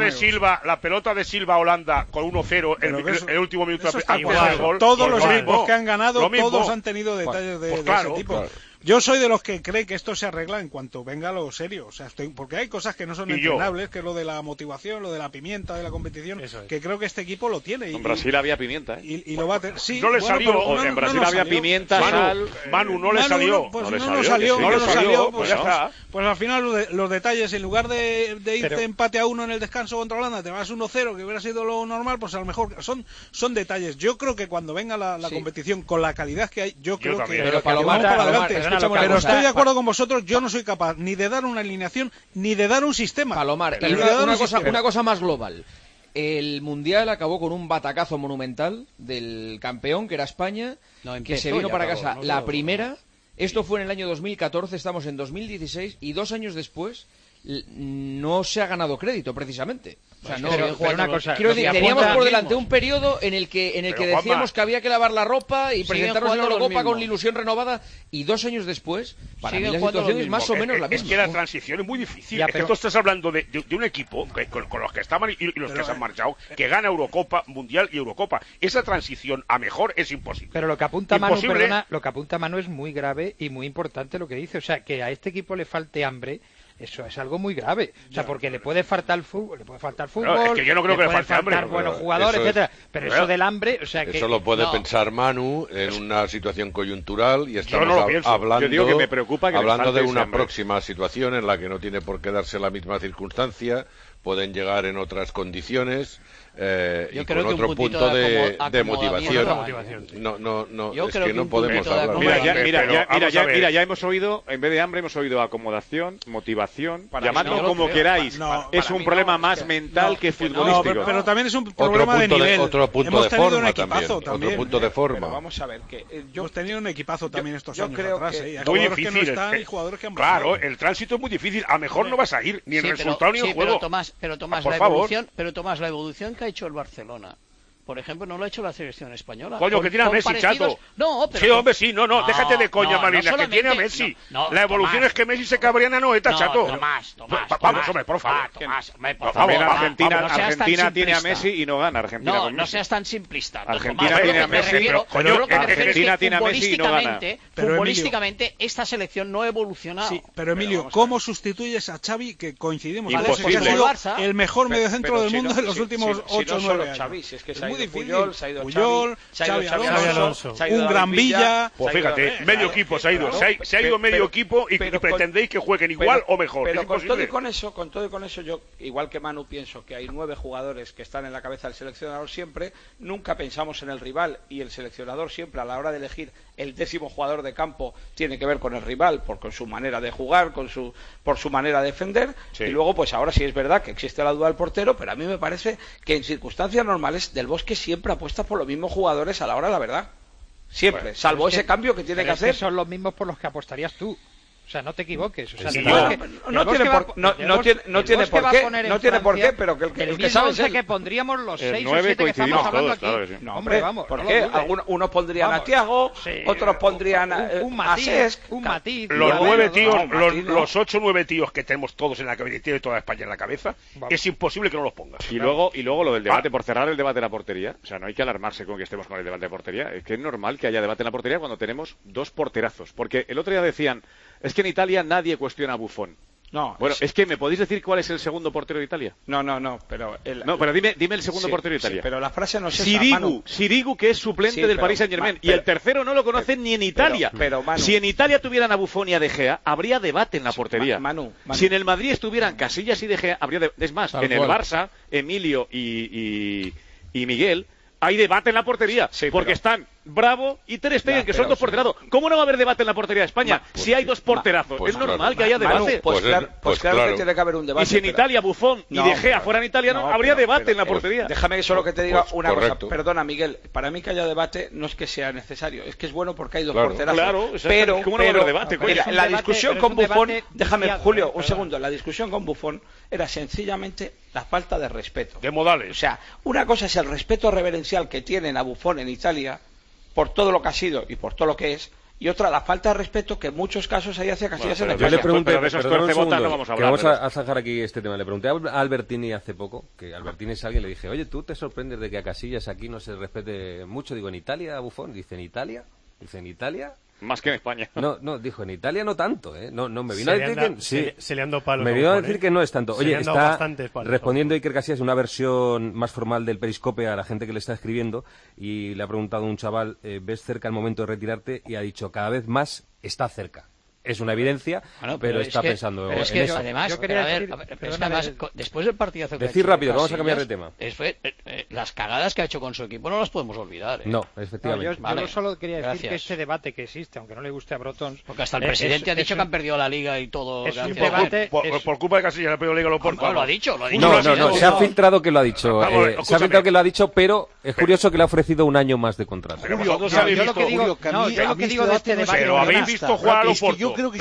La pelota de Silva a Holanda con 1-0 el último minuto antes del gol. Todos los equipos que han ganado, todos han tenido detalles de ese tipo. Claro. Yo soy de los que cree que esto se arregla en cuanto venga lo serio, o sea, porque hay cosas que no son entrenables, que es lo de la motivación, lo de la pimienta de la competición, que creo que este equipo lo tiene. En Brasil había pimienta, y lo va a tener. Sí, no le salió. En Brasil había pimienta, sal. Manu no le salió. Pues no le salió. Pues ya está. Pues al final los detalles, en lugar de irte empate a 1 en el descanso contra Holanda, te vas 1-0, que hubiera sido lo normal, pues a lo mejor son detalles. Yo creo que cuando venga la competición con la calidad que hay, yo creo que vamos para adelante. Pero estoy de acuerdo con vosotros, yo no soy capaz ni de dar una alineación ni de dar un sistema. Palomar, una cosa más global. El Mundial acabó con un batacazo monumental del campeón, que era España, que se vino para casa la primera. Esto fue en el año 2014, estamos en 2016 y 2 años después no se ha ganado crédito, precisamente. O sea, no, pero una cosa, quiero decir, teníamos por delante un periodo en el que decíamos que había que lavar la ropa y presentarnos en la Eurocopa con la ilusión renovada, y 2 años después, para mí la situación es más o menos la misma. Es que la transición es muy difícil. Es que tú estás hablando de un equipo con los que estaban y los que se han marchado, que gana Eurocopa, Mundial y Eurocopa. Esa transición a mejor es imposible. Pero lo que apunta Manu, perdona, lo que apunta Manu es muy grave y muy importante lo que dice. O sea, que a este equipo le falte hambre. Eso es algo muy grave, o sea, porque le puede faltar fútbol, no, es que yo no creo que le falte hambre, buenos jugadores, etcétera, pero eso del hambre, o sea, que eso lo puede pensar Manu en una situación coyuntural y estamos hablando, yo digo que me preocupa que hablando de una próxima situación en la que no tiene por qué darse la misma circunstancia, pueden llegar en otras condiciones. Yo y creo con que otro un punto de motivación. No, yo es creo que no un podemos hablar. Mira, ya hemos oído, en vez de hambre, hemos oído acomodación, motivación, llamadlo como queráis. Es un problema más mental que futbolístico. Pero también es un problema de nivel. Otro punto hemos de tenido forma un equipazo también. Otro punto de forma. Pero vamos a ver, que hemos tenido un equipazo también estos años creo atrás. que Hay muy jugadores difícil, que no están y jugadores que han Claro, el tránsito es muy difícil. A mejor no vas a ir ni en resultado ni en juego. Pero Tomás, la evolución que ha hecho el Barcelona, por ejemplo, no lo ha hecho la selección española. Coño, que tiene a Messi, chato. No, pero... Sí, hombre, sí, déjate de coña, Marina, que tiene a Messi. La evolución es que Messi se cabría en Anoeta, chato. Tomás. Vamos, hombre, por favor. Argentina tiene a Messi y no gana Argentina con Messi. No seas tan simplista. Argentina tiene a Messi. Argentina tiene a Messi y no gana. Futbolísticamente, esta selección no ha evolucionado. Sí, pero Emilio, ¿cómo sustituyes a Xavi, que coincidimos en eso, que ha sido el mejor mediocentro del mundo en los últimos 8 o 9 años? Es que se ha ido Puyol, se ha ido Xavi Alonso, un gran Villa. Pues fíjate, medio equipo se ha ido. Se ha ido medio equipo y pretendéis que jueguen igual o mejor. Pero con todo y con eso, yo, igual que Manu, pienso que hay 9 jugadores que están en la cabeza del seleccionador siempre. Nunca pensamos en el rival, y el seleccionador siempre, a la hora de elegir el 10º jugador de campo, tiene que ver con el rival, con su manera de jugar, por su manera de defender. Sí. Y luego, pues ahora sí es verdad que existe la duda del portero, pero a mí me parece que en circunstancias normales Del Bosque siempre apuesta por los mismos jugadores a la hora de la verdad. Siempre, bueno, salvo ese cambio que tiene que hacer. Son los mismos por los que apostarías tú. O sea, no te equivoques. O sea, no tiene por qué, pero que el que sabe es él. Que pondríamos los 6 o 7 que estamos hablando aquí. Claro, sí. No, hombre, vamos. ¿Por qué? Unos pondrían a Thiago, otros pondrían a Cesc. Un matiz. Los 9 tíos, los 8 o 9 tíos que tenemos todos en la cabeza y tiene toda España en la cabeza, es imposible que no los pongas. Y luego lo del debate, por cerrar el debate de la portería, o sea, no hay que alarmarse con que estemos con el debate de portería. Es que es normal que haya debate en la portería cuando tenemos 2 porterazos. Porque el otro día decían, es que en Italia nadie cuestiona a Buffon. No. Bueno, es que ¿me podéis decir cuál es el segundo portero de Italia? No, pero... pero dime el segundo portero de Italia. Sí, pero la frase no es Sirigu, que es suplente del Paris Saint-Germain. Y el tercero no lo conocen ni en Italia. Pero Manu, si en Italia tuvieran a Buffon y a De Gea, habría debate en la portería. Manu. Si en el Madrid estuvieran Casillas y De Gea, habría debate. Es más, en el Barça, Emilio y Miguel, hay debate en la portería. Sí, porque están Bravo y Ter Stegen, que son 2 porterazos. ¿Cómo no va a haber debate en la portería de España si hay 2 porterazos? Es normal que haya debate. Pues claro que tiene que haber un debate. Y si en Italia Buffon y De Gea fueran italianos, habría debate en la portería. Déjame que solo que te diga una cosa. Perdona, Miguel, para mí que haya debate no es que sea necesario, es que es bueno porque hay 2 porterazos. Claro, pero ¿cómo no va a haber debate? La discusión con Buffon, déjame, Julio, un segundo, la discusión con Buffon era sencillamente la falta de respeto. De modales. O sea, una cosa es el respeto reverencial que tienen a Buffon en Italia por todo lo que ha sido y por todo lo que es, y otra, la falta de respeto que en muchos casos hay hacia Casillas en España. Yo le pregunté, pero de esos tuercebotas no vamos a hablar. Vamos a zanjar aquí este tema. Le pregunté a Albertini hace poco, que Albertini es alguien, le dije, oye, ¿tú te sorprendes de que a Casillas aquí no se respete mucho? Digo, ¿en Italia, a Buffon? Dice, ¿en Italia? Dice, ¿en Italia? Más que en España. No, dijo, en Italia no tanto, ¿eh? No, me vino a decir que... Se le han dado palos. Me vino a decir que no es tanto. Oye, está respondiendo Iker Casillas una versión más formal del Periscope a la gente que le está escribiendo, y le ha preguntado un chaval, ¿ves cerca el momento de retirarte? Y ha dicho, cada vez más está cerca. Es una evidencia, pero está pensando en eso. Además, después del partidazo que decir rápido, vamos a cambiar de tema. Las cagadas que ha hecho con su equipo no las podemos olvidar. No, efectivamente. Yo solo quería decir que este debate que existe, aunque no le guste a Brotons... Porque hasta el presidente ha dicho que han perdido la Liga y todo. Es un debate... Por culpa de Casillas, ha perdido la Liga lo Porto. Lo ha dicho. No, se ha filtrado que lo ha dicho. Se ha filtrado que lo ha dicho, pero es curioso que le ha ofrecido un año más de contrato. Yo lo que digo de este debate... Pero habéis visto jugar a lo Porto. Yo creo que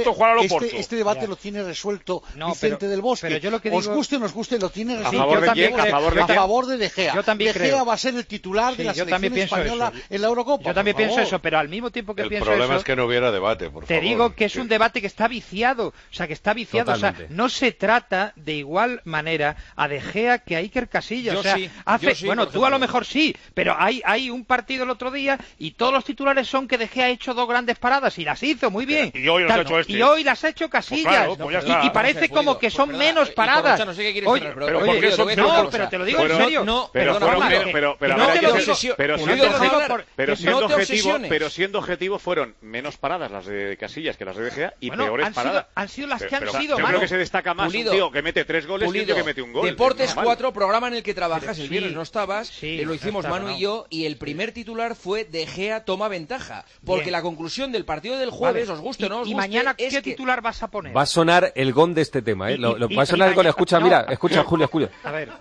este debate lo tiene resuelto Vicente del Bosque. Pero yo lo que digo... Os guste o nos guste, lo tiene resuelto. ¿A favor de De Gea? De Gea va a ser el titular de la selección española en la Eurocopa. Yo también pienso eso, pero al mismo tiempo que pienso eso... El problema es que no hubiera debate, por favor. Te digo que es un debate que está viciado. O sea, que está viciado. Totalmente. O sea, no se trata de igual manera a De Gea que a Iker Casillas. O sea, bueno, tú a lo mejor mejor sí, pero hay un partido el otro día y todos los titulares son que De Gea ha hecho 2 grandes paradas y las hizo muy bien. Y hoy las ha hecho este. Y hoy las ha hecho Casillas. Pues claro, pues y parece como que son menos paradas. No sé qué quieres oye, decir, pero te lo digo en serio. Pero siendo objetivo fueron menos paradas las de Casillas que las de Gea y peores paradas. Han sido las que han sido. Yo creo que se destaca más un tío que mete 3 goles que un tío que mete un gol. Deportes 4, programa en el que trabajas, el viernes no estabas, lo hicimos Manu y yo, y el primer titular fue De Gea toma ventaja, porque la conclusión del partido del jueves, os guste o no os guste, ¿y mañana qué titular vas a poner? Va a sonar el gong de este tema, ¿eh? Va a sonar el gong, escucha, escucha Julio. A ver.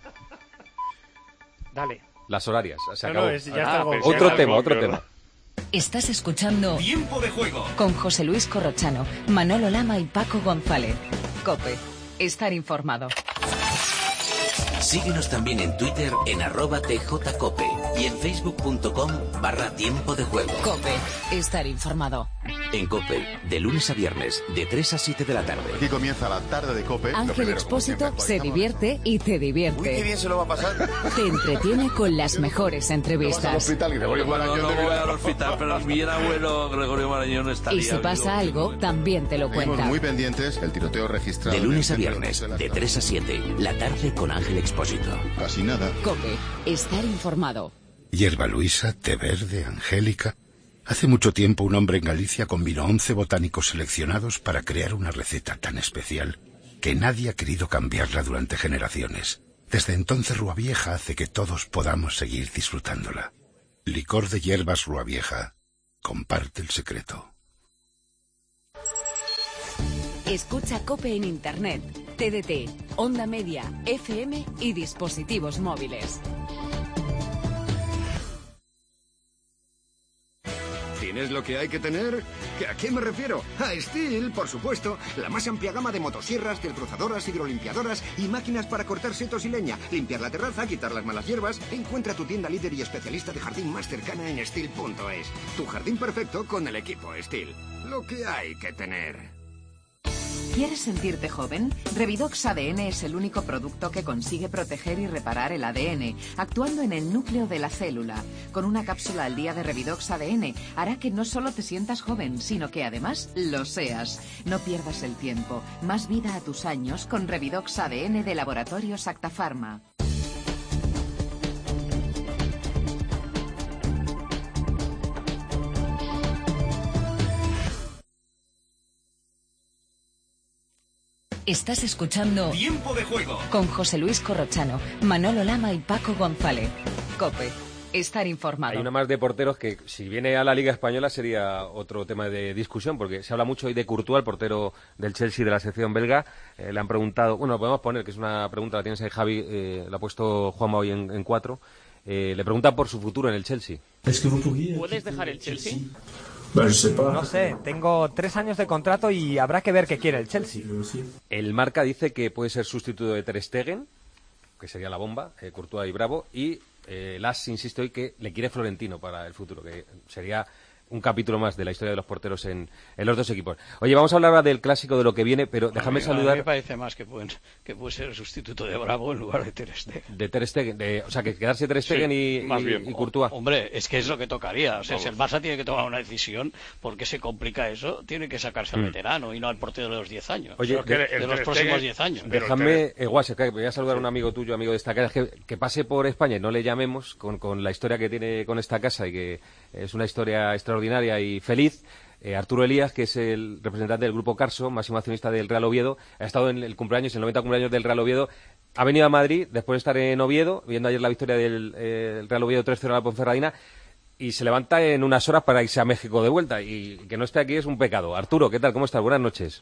Dale. Las horarias, se acabó. Otro tema. Estás escuchando Tiempo de Juego con José Luis Corrochano, Manolo Lama y Paco González. COPE. Estar informado. Síguenos también en Twitter en @tjcope y en facebook.com/Tiempo de Juego. COPE. Estar informado. En COPE, de lunes a viernes, de 3 a 7 de la tarde. Aquí comienza la tarde de COPE. Ángel Expósito se divierte y te divierte. Uy, qué bien se lo va a pasar. Te entretiene con las mejores entrevistas. Al hospital y Gregorio Marañón. No voy al hospital, pero mi abuelo Gregorio Marañón estaría. Y si pasa algo, también te lo cuenta. Muy pendientes, el tiroteo registrado. De lunes a viernes, de 3 a 7, la tarde con Ángel Expósito. Casi nada. COPE. Estar informado. Hierba Luisa, té verde, angélica. Hace mucho tiempo un hombre en Galicia combinó 11 botánicos seleccionados para crear una receta tan especial que nadie ha querido cambiarla durante generaciones. Desde entonces Rúa Vieja hace que todos podamos seguir disfrutándola. Licor de hierbas Rúa Vieja. Comparte el secreto. Escucha COPE en Internet, TDT, Onda Media, FM y dispositivos móviles. ¿Tienes lo que hay que tener? ¿A qué me refiero? A Stihl, por supuesto. La más amplia gama de motosierras, desbrozadoras, hidrolimpiadoras y máquinas para cortar setos y leña, limpiar la terraza, quitar las malas hierbas. Encuentra tu tienda líder y especialista de jardín más cercana en Stihl.es. Tu jardín perfecto con el equipo Stihl. Lo que hay que tener. ¿Quieres sentirte joven? Revidox ADN es el único producto que consigue proteger y reparar el ADN, actuando en el núcleo de la célula. Con una cápsula al día de Revidox ADN hará que no solo te sientas joven, sino que además lo seas. No pierdas el tiempo. Más vida a tus años con Revidox ADN de Laboratorios Acta Pharma. Estás escuchando Tiempo de Juego con José Luis Corrochano, Manolo Lama y Paco González. COPE. Estar informado. Hay una más de porteros que, si viene a la Liga Española, sería otro tema de discusión, porque se habla mucho hoy de Courtois, el portero del Chelsea de la selección belga. Le han preguntado, bueno, lo podemos poner, que es una pregunta, la tienes ahí, Javi, la ha puesto Juanma hoy en 4. Le preguntan por su futuro en el Chelsea. ¿Puedes dejar el Chelsea? No sé, tengo 3 años de contrato y habrá que ver qué quiere el Chelsea. El Marca dice que puede ser sustituto de Ter Stegen, que sería la bomba, Courtois y Bravo, y Las insiste hoy que le quiere Florentino para el futuro, que sería un capítulo más de la historia de los porteros en los dos equipos. Oye, vamos a hablar ahora del clásico, de lo que viene, pero déjame saludar... A mí me parece más que puede ser el sustituto de Bravo en lugar de Ter Stegen. De Ter Stegen, o sea, que quedarse Ter Stegen y Courtois. Hombre, es que es lo que tocaría. O sea, si el Barça tiene que tomar una decisión, ¿por qué se complica eso? Tiene que sacarse al veterano y no al portero de los 10 años. Oye, de los próximos 10 años. Déjame, Guase, que voy a saludar a un amigo tuyo, amigo de esta casa, que pase por España y no le llamemos con la historia que tiene con esta casa y que es una historia extraordinaria y feliz. Arturo Elías, que es el representante del Grupo Carso, máximo accionista del Real Oviedo, ha estado en el 90 cumpleaños del Real Oviedo, ha venido a Madrid después de estar en Oviedo, viendo ayer la victoria del Real Oviedo 3-0 a la Ponferradina, y se levanta en unas horas para irse a México de vuelta, y que no esté aquí es un pecado. Arturo, ¿qué tal? ¿Cómo estás? Buenas noches.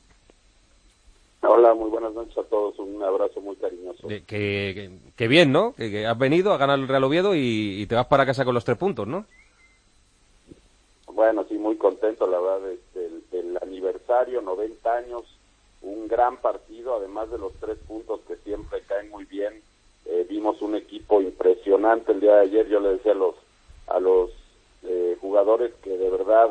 Hola, muy buenas noches a todos, un abrazo muy cariñoso. Que bien, ¿no? Que has venido a ganar el Real Oviedo y te vas para casa con los 3 puntos, ¿no? Bueno, sí, muy contento, la verdad, del aniversario, 90 años, un gran partido, además de los 3 puntos que siempre caen muy bien. Vimos un equipo impresionante el día de ayer. Yo le decía a los jugadores que de verdad,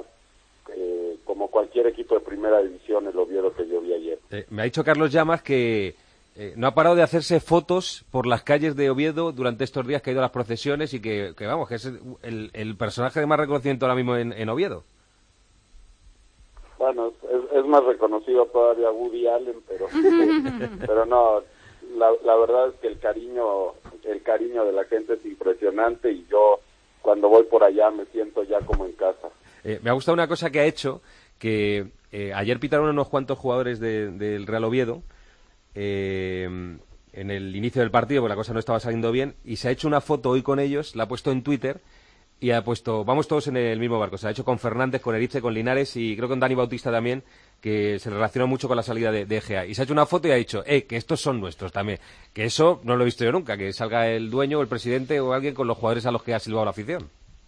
como cualquier equipo de primera división, el Oviedo que yo vi ayer. Me ha dicho Carlos Llamas que no ha parado de hacerse fotos por las calles de Oviedo durante estos días que ha ido a las procesiones y que vamos, que es el personaje de más reconocimiento ahora mismo en Oviedo. Bueno, es más reconocido todavía Woody Allen, pero no, la verdad es que el cariño de la gente es impresionante y yo cuando voy por allá me siento ya como en casa. Me ha gustado una cosa que ha hecho, que ayer pitaron unos cuantos jugadores del Real Oviedo en el inicio del partido, porque la cosa no estaba saliendo bien, y se ha hecho una foto hoy con ellos, la ha puesto en Twitter, y ha puesto, vamos todos en el mismo barco. Se ha hecho con Fernández, con Erice, con Linares y creo con Dani Bautista también, que se relacionó mucho con la salida de Egea. Y se ha hecho una foto y ha dicho, que estos son nuestros también. Que eso no lo he visto yo nunca, que salga el dueño o el presidente o alguien con los jugadores a los que ha silbado la afición.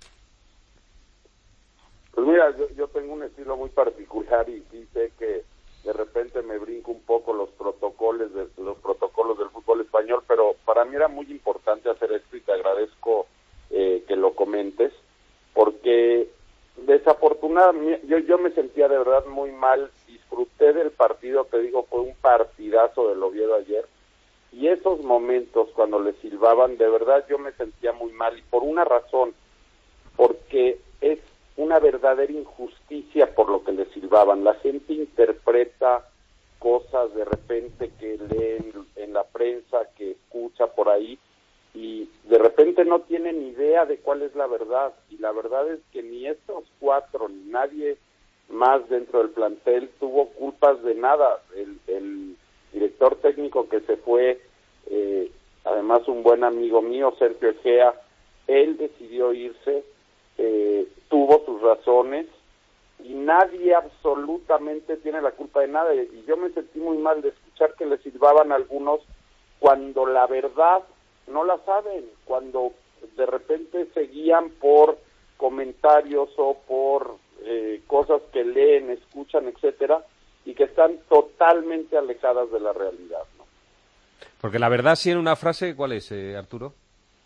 Pues mira, yo tengo un estilo muy particular y sí sé que de repente me brinco un poco los protocolos del fútbol español, pero para mí era muy importante hacer esto y te agradezco que lo comentes, porque desafortunadamente yo me sentía de verdad muy mal. Disfruté del partido, te digo, fue un partidazo del Oviedo ayer, y esos momentos cuando le silbaban, de verdad yo me sentía muy mal, y por una razón, porque es una verdadera injusticia por lo que le silbaban. La gente interpreta cosas de repente que leen en la prensa, que escucha por ahí, y de repente no tienen idea de cuál es la verdad, y la verdad es que ni estos cuatro, ni nadie más dentro del plantel tuvo culpas de nada. El director técnico que se fue, además un buen amigo mío, Sergio Egea, él decidió irse, tuvo sus razones, y nadie absolutamente tiene la culpa de nada, y yo me sentí muy mal de escuchar que le silbaban a algunos cuando la verdad no la saben, cuando de repente se guían por comentarios o por cosas que leen, escuchan, etcétera, y que están totalmente alejadas de la realidad, ¿no? Porque la verdad, sí, en una frase, ¿cuál es, Arturo?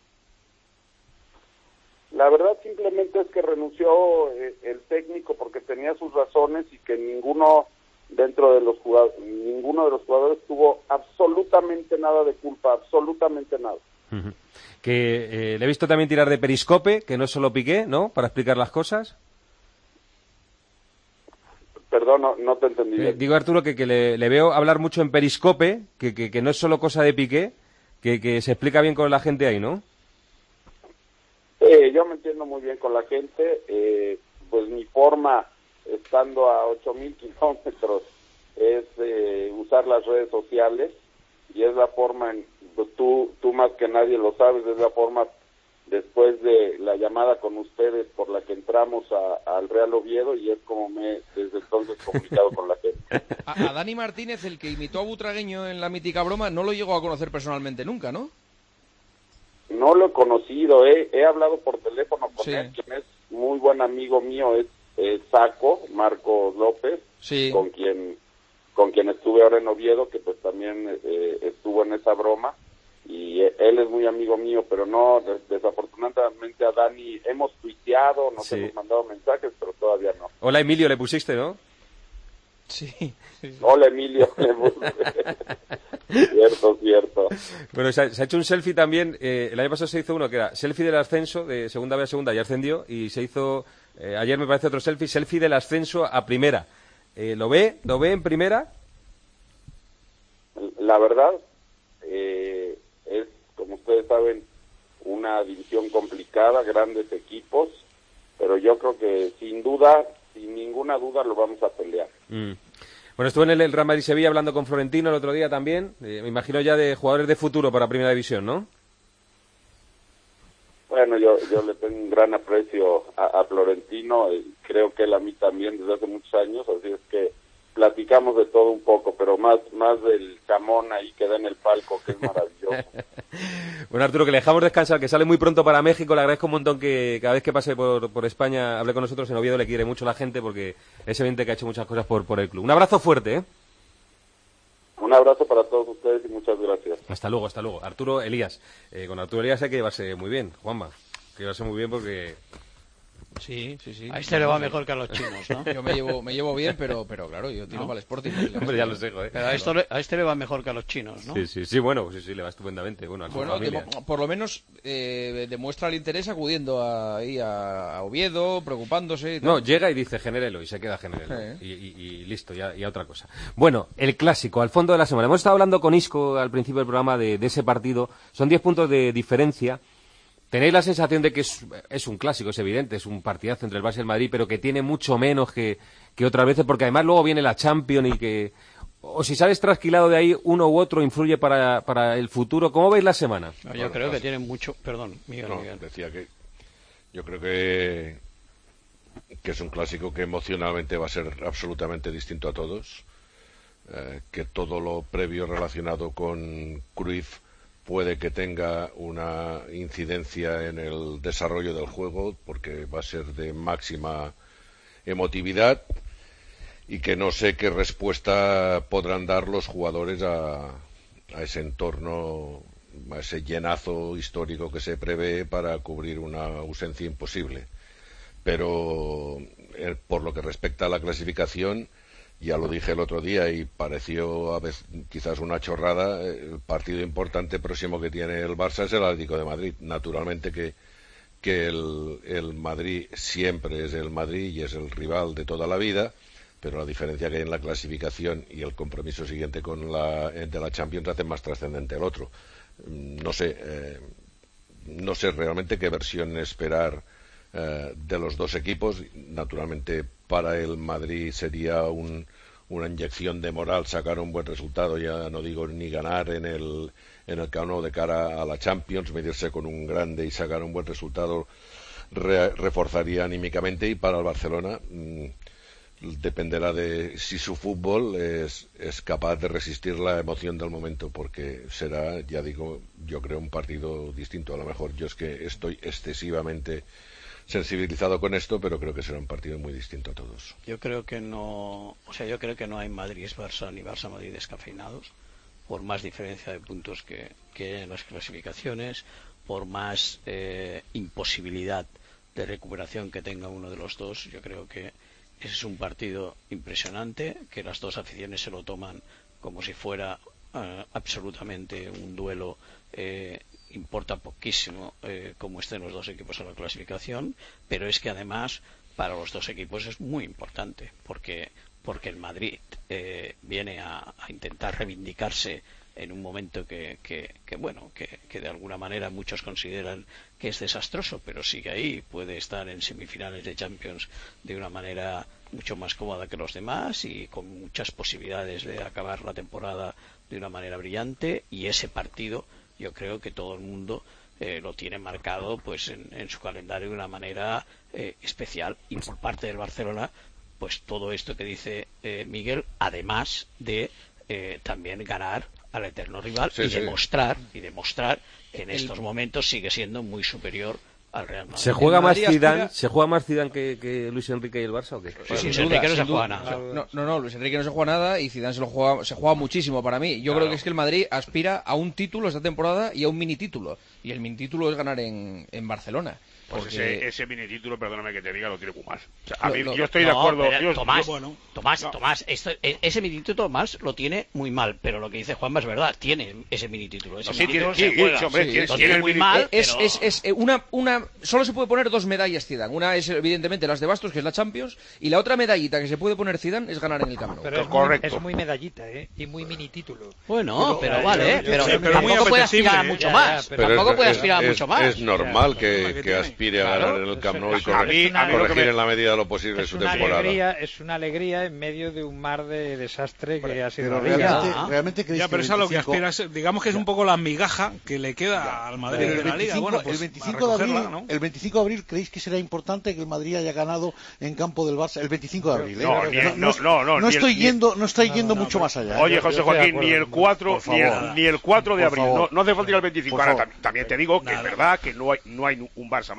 La verdad simplemente es que renunció el técnico porque tenía sus razones y que ninguno de los jugadores tuvo absolutamente nada de culpa, absolutamente nada. Uh-huh. Que le he visto también tirar de periscope, que no es solo Piqué, ¿no? Para explicar las cosas. Perdón, no te entendí. Digo, Arturo, que le veo hablar mucho en periscope, que no es solo cosa de Piqué, que se explica bien con la gente ahí, ¿no? Yo me entiendo muy bien con la gente, pues mi forma, estando a 8,000 kilómetros, es usar las redes sociales, y es la forma, pues tú más que nadie lo sabes, es la forma después de la llamada con ustedes por la que entramos al Real Oviedo, y es como me desde entonces comunicado con la gente. A Dani Martínez, el que imitó a Butragueño en la mítica broma, no lo llegó a conocer personalmente nunca, ¿no? No lo he conocido, he hablado por teléfono con él, quien es muy buen amigo mío, es Saco, Marcos López, sí, con quien estuve ahora en Oviedo, que pues también estuvo en esa broma, y él es muy amigo mío, pero no, desafortunadamente a Dani hemos tuiteado, nos hemos mandado mensajes, pero todavía no. Hola Emilio, le pusiste, ¿no? Sí. Hola Emilio. Cierto. Bueno, se ha hecho un selfie también. El año pasado se hizo uno que era selfie del ascenso, de segunda B a segunda, y ascendió. Y se hizo, ayer me parece otro selfie del ascenso a primera. ¿Lo ve en primera? La verdad, es, como ustedes saben, una división complicada, grandes equipos, pero yo creo que sin ninguna duda lo vamos a pelear. Bueno, estuve en el Real Madrid-Sevilla hablando con Florentino el otro día también. Me imagino ya de jugadores de futuro para Primera División, ¿no? Bueno, yo le tengo un gran aprecio a Florentino, y creo que él a mí también desde hace muchos años, así es que platicamos de todo un poco, pero más del chamón ahí que da en el palco, que es maravilloso. Bueno, Arturo, que le dejamos descansar, que sale muy pronto para México. Le agradezco un montón que cada vez que pase por España hable con nosotros. En Oviedo le quiere mucho la gente porque es evidente que ha hecho muchas cosas por el club. Un abrazo fuerte, ¿eh? Un abrazo para todos ustedes y muchas gracias. Hasta luego. Arturo Elías. Con Arturo Elías hay que llevarse muy bien, Juanma. Que llevarse muy bien porque Sí. A este le va mejor que a los chinos, ¿no? Yo me llevo bien, pero claro, yo tiro para el Sporting. Hombre, ya lo sé, Pero a este le va mejor que a los chinos, ¿no? Sí, bueno, sí, le va estupendamente. Bueno, por lo menos demuestra el interés acudiendo a Oviedo, preocupándose. Y tal. No, llega y dice genérelo y se queda genérelo. Y listo, ya otra cosa. Bueno, el clásico, al fondo de la semana. Hemos estado hablando con Isco al principio del programa de ese partido. Son 10 puntos de diferencia. ¿Tenéis la sensación de que es un clásico, es evidente, es un partidazo entre el Barça y el Madrid, pero que tiene mucho menos que otras veces? Porque además luego viene la Champions y que... O si sales trasquilado de ahí, uno u otro influye para el futuro. ¿Cómo veis la semana? No, yo creo que tiene mucho... Perdón, Miguel. Decía que yo creo que es un clásico que emocionalmente va a ser absolutamente distinto a todos. Que todo lo previo relacionado con Cruyff puede que tenga una incidencia en el desarrollo del juego, porque va a ser de máxima emotividad, y que no sé qué respuesta podrán dar los jugadores a ese entorno, a ese llenazo histórico que se prevé para cubrir una ausencia imposible. Pero por lo que respecta a la clasificación, ya lo dije el otro día y pareció a veces quizás una chorrada, el partido importante próximo que tiene el Barça es el Atlético de Madrid. Naturalmente que el Madrid siempre es el Madrid y es el rival de toda la vida, pero la diferencia que hay en la clasificación y el compromiso siguiente de la Champions hace más trascendente el otro. No sé realmente qué versión esperar de los dos equipos. Naturalmente para el Madrid sería una inyección de moral sacar un buen resultado, ya no digo ni ganar en el Camp Nou de cara a la Champions, medirse con un grande y sacar un buen resultado reforzaría anímicamente, y para el Barcelona dependerá de si su fútbol es capaz de resistir la emoción del momento, porque será, ya digo, yo creo un partido distinto. A lo mejor yo es que estoy excesivamente sensibilizado con esto, pero creo que será un partido muy distinto a todos. Yo creo que no hay Madrid-Barça ni Barça-Madrid descafeinados, por más diferencia de puntos que hay en las clasificaciones, por más imposibilidad de recuperación que tenga uno de los dos. Yo creo que ese es un partido impresionante, que las dos aficiones se lo toman como si fuera absolutamente un duelo. Importa poquísimo cómo estén los dos equipos en la clasificación, pero es que además para los dos equipos es muy importante, porque el Madrid viene a intentar reivindicarse en un momento que de alguna manera muchos consideran que es desastroso, pero sigue ahí, puede estar en semifinales de Champions de una manera mucho más cómoda que los demás y con muchas posibilidades de acabar la temporada de una manera brillante. Y ese partido yo creo que todo el mundo lo tiene marcado pues en su calendario de una manera especial. Y por parte del Barcelona, pues todo esto que dice Miguel, además de también ganar al eterno rival y demostrar que en estos momentos sigue siendo muy superior al Real Madrid. ¿Se juega más Zidane que Luis Enrique y el Barça o qué? Sí, Luis Enrique no se juega nada. No, Luis Enrique no se juega nada y Zidane se juega muchísimo para mí. Yo creo que es que el Madrid aspira a un título esta temporada y a un mini título. Y el mini título es ganar en Barcelona. Pues porque... ese mini título, perdóname que te diga, lo tiene Pumas. O sea, yo estoy de acuerdo. Tomás, ese mini título más lo tiene muy mal, pero lo que dice Juanma es verdad, tiene ese mini título. Tiene muy mal. Solo se puede poner dos medallas Zidane. Una es evidentemente las de Bastos, que es la Champions, y la otra medallita que se puede poner Zidane es ganar en el Camp Nou. Pero es muy medallita, y muy mini título. Bueno, pero vale, pero tampoco puede aspirar a mucho más. Tampoco puede aspirar a mucho más. Es normal que aspire a ganar en el Camp Nou y corregir en la medida de lo posible su temporada. Es una alegría en medio de un mar de desastre que ha sido. Realmente creéis pero es a lo que aspiras, digamos que es un poco la migaja que le queda al Madrid de la Liga. Bueno, pues el 25 de abril, ¿creéis que será importante que el Madrid haya ganado en campo del Barça? El 25 de abril. No estoy yendo mucho más allá. Oye, José Joaquín, ni el 4 de abril. No hace falta ir al 25. Ahora, también te digo que es verdad que no hay un Barça Madrid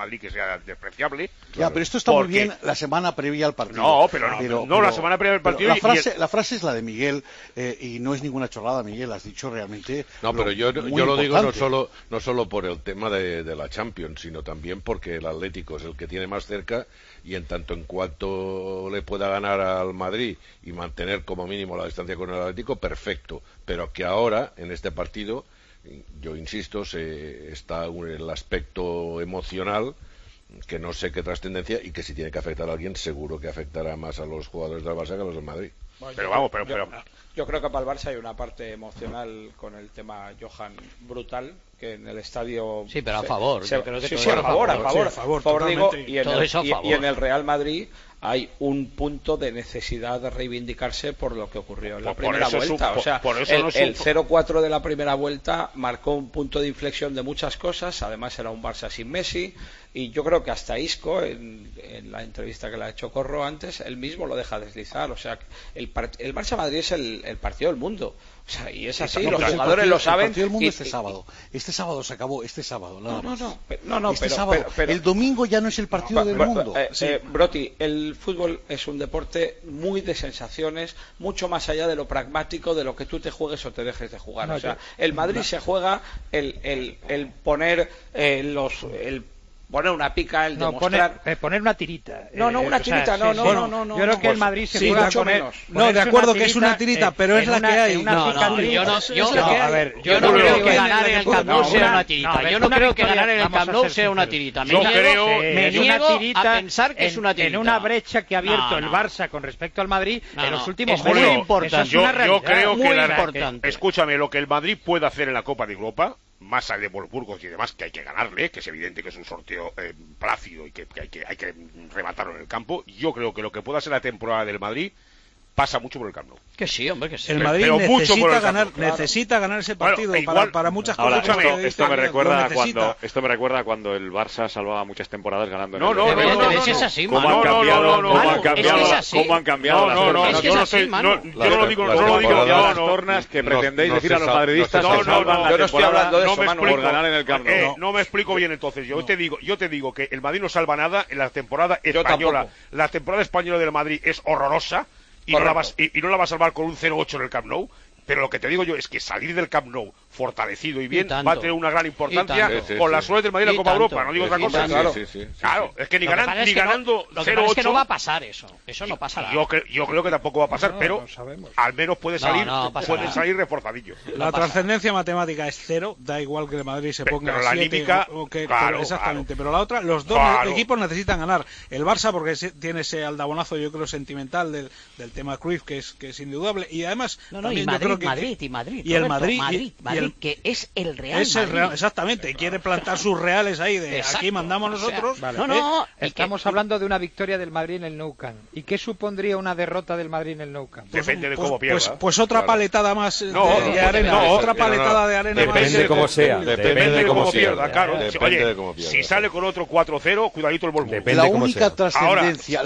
Madrid que sea despreciable. Ya, pero esto está muy bien la semana previa al partido. No, pero la semana previa al partido. La frase es la de Miguel, y no es ninguna chorrada, Miguel, has dicho realmente. No, pero yo lo digo no solo por el tema de la Champions, sino también porque el Atlético es el que tiene más cerca, y en tanto en cuanto le pueda ganar al Madrid y mantener como mínimo la distancia con el Atlético, perfecto. Pero que ahora, en este partido, yo insisto, está el aspecto emocional, que no sé qué trascendencia, y que si tiene que afectar a alguien, seguro que afectará más a los jugadores del Barça que a los del Madrid. Bueno, pero yo creo que para el Barça hay una parte emocional con el tema Johan brutal, que en el estadio... Sí, pero a favor. A favor, digo, y en el Real Madrid hay un punto de necesidad de reivindicarse por lo que ocurrió en la primera vuelta. El 0-4 de la primera vuelta marcó un punto de inflexión de muchas cosas. Además era un Barça sin Messi, y yo creo que hasta Isco, en la entrevista que le ha hecho Corro antes, él mismo lo deja deslizar. O sea, el Barça-Madrid es el partido del mundo. O sea, y es así, los jugadores lo saben. El partido del mundo este sábado se acabó, este sábado. Sábado. Pero el domingo ya no es el partido del mundo. Broti, el fútbol es un deporte muy de sensaciones, mucho más allá de lo pragmático, de lo que tú te juegues o te dejes de jugar. El Madrid se juega el poner poner una pica, el demostrar... Poner una tirita. Una tirita, no. Yo creo que el Madrid se juega con menos. No, de acuerdo que es una tirita, pero es la que hay. Yo no creo que ganar en el Camp Nou sea una tirita. Yo no creo que ganar en el Camp Nou sea una tirita. Me niego a pensar que es una tirita. En una brecha que ha abierto el Barça con respecto al Madrid en los últimos meses. Es muy importante. Yo creo que escúchame, lo que el Madrid puede hacer en la Copa de Europa, más allá de Wolfsburgos y demás, que hay que ganarle, que es evidente que es un sorteo plácido y que hay que rematarlo en el campo. Yo creo que lo que pueda ser la temporada del Madrid pasa mucho por el Camp Nou. Que sí, hombre, que sí. El Madrid necesita ganar ese partido para muchas cosas. Esto me recuerda cuando el Barça salvaba muchas temporadas ganando. Es así, ¿Cómo han cambiado las tornas? Yo no lo digo las tornas que pretendéis decir a los madridistas que salvan la temporada por ganar en el Camp Nou. No me explico bien entonces. Yo te digo que el Madrid no salva nada en la temporada española. La temporada española del Madrid es horrorosa. Y no la va a salvar con un 0-8 en el Camp Nou, pero lo que te digo yo es que salir del Camp Nou fortalecido y bien va a tener una gran importancia con la suerte del Madrid en la Copa Europa, no digo otra cosa. Claro, es que ni ganando 0-8... Lo que pasa es que no va a pasar eso no pasará. Yo creo que tampoco va a pasar, pero al menos puede salir reforzadillo. La trascendencia matemática es 0, da igual que el Madrid se ponga pero la 7 límica, exactamente, pero la otra, los dos equipos necesitan ganar. El Barça porque tiene ese aldabonazo, yo creo, sentimental del tema Cruyff, que es indudable, y además y el Madrid, que es el Real Madrid. Exactamente, quiere plantar sus reales ahí de aquí mandamos nosotros. Estamos hablando de una victoria del Madrid en el Nou Camp. ¿Y qué supondría una derrota del Madrid en el Nou Camp? Depende de cómo pierda. Pues otra paletada más de arena. Otra paletada de arena más. Depende de cómo sea. Depende de cómo pierda, claro. Oye, si sale con otro 4-0, cuidadito el Wolfsburg. La única trascendencia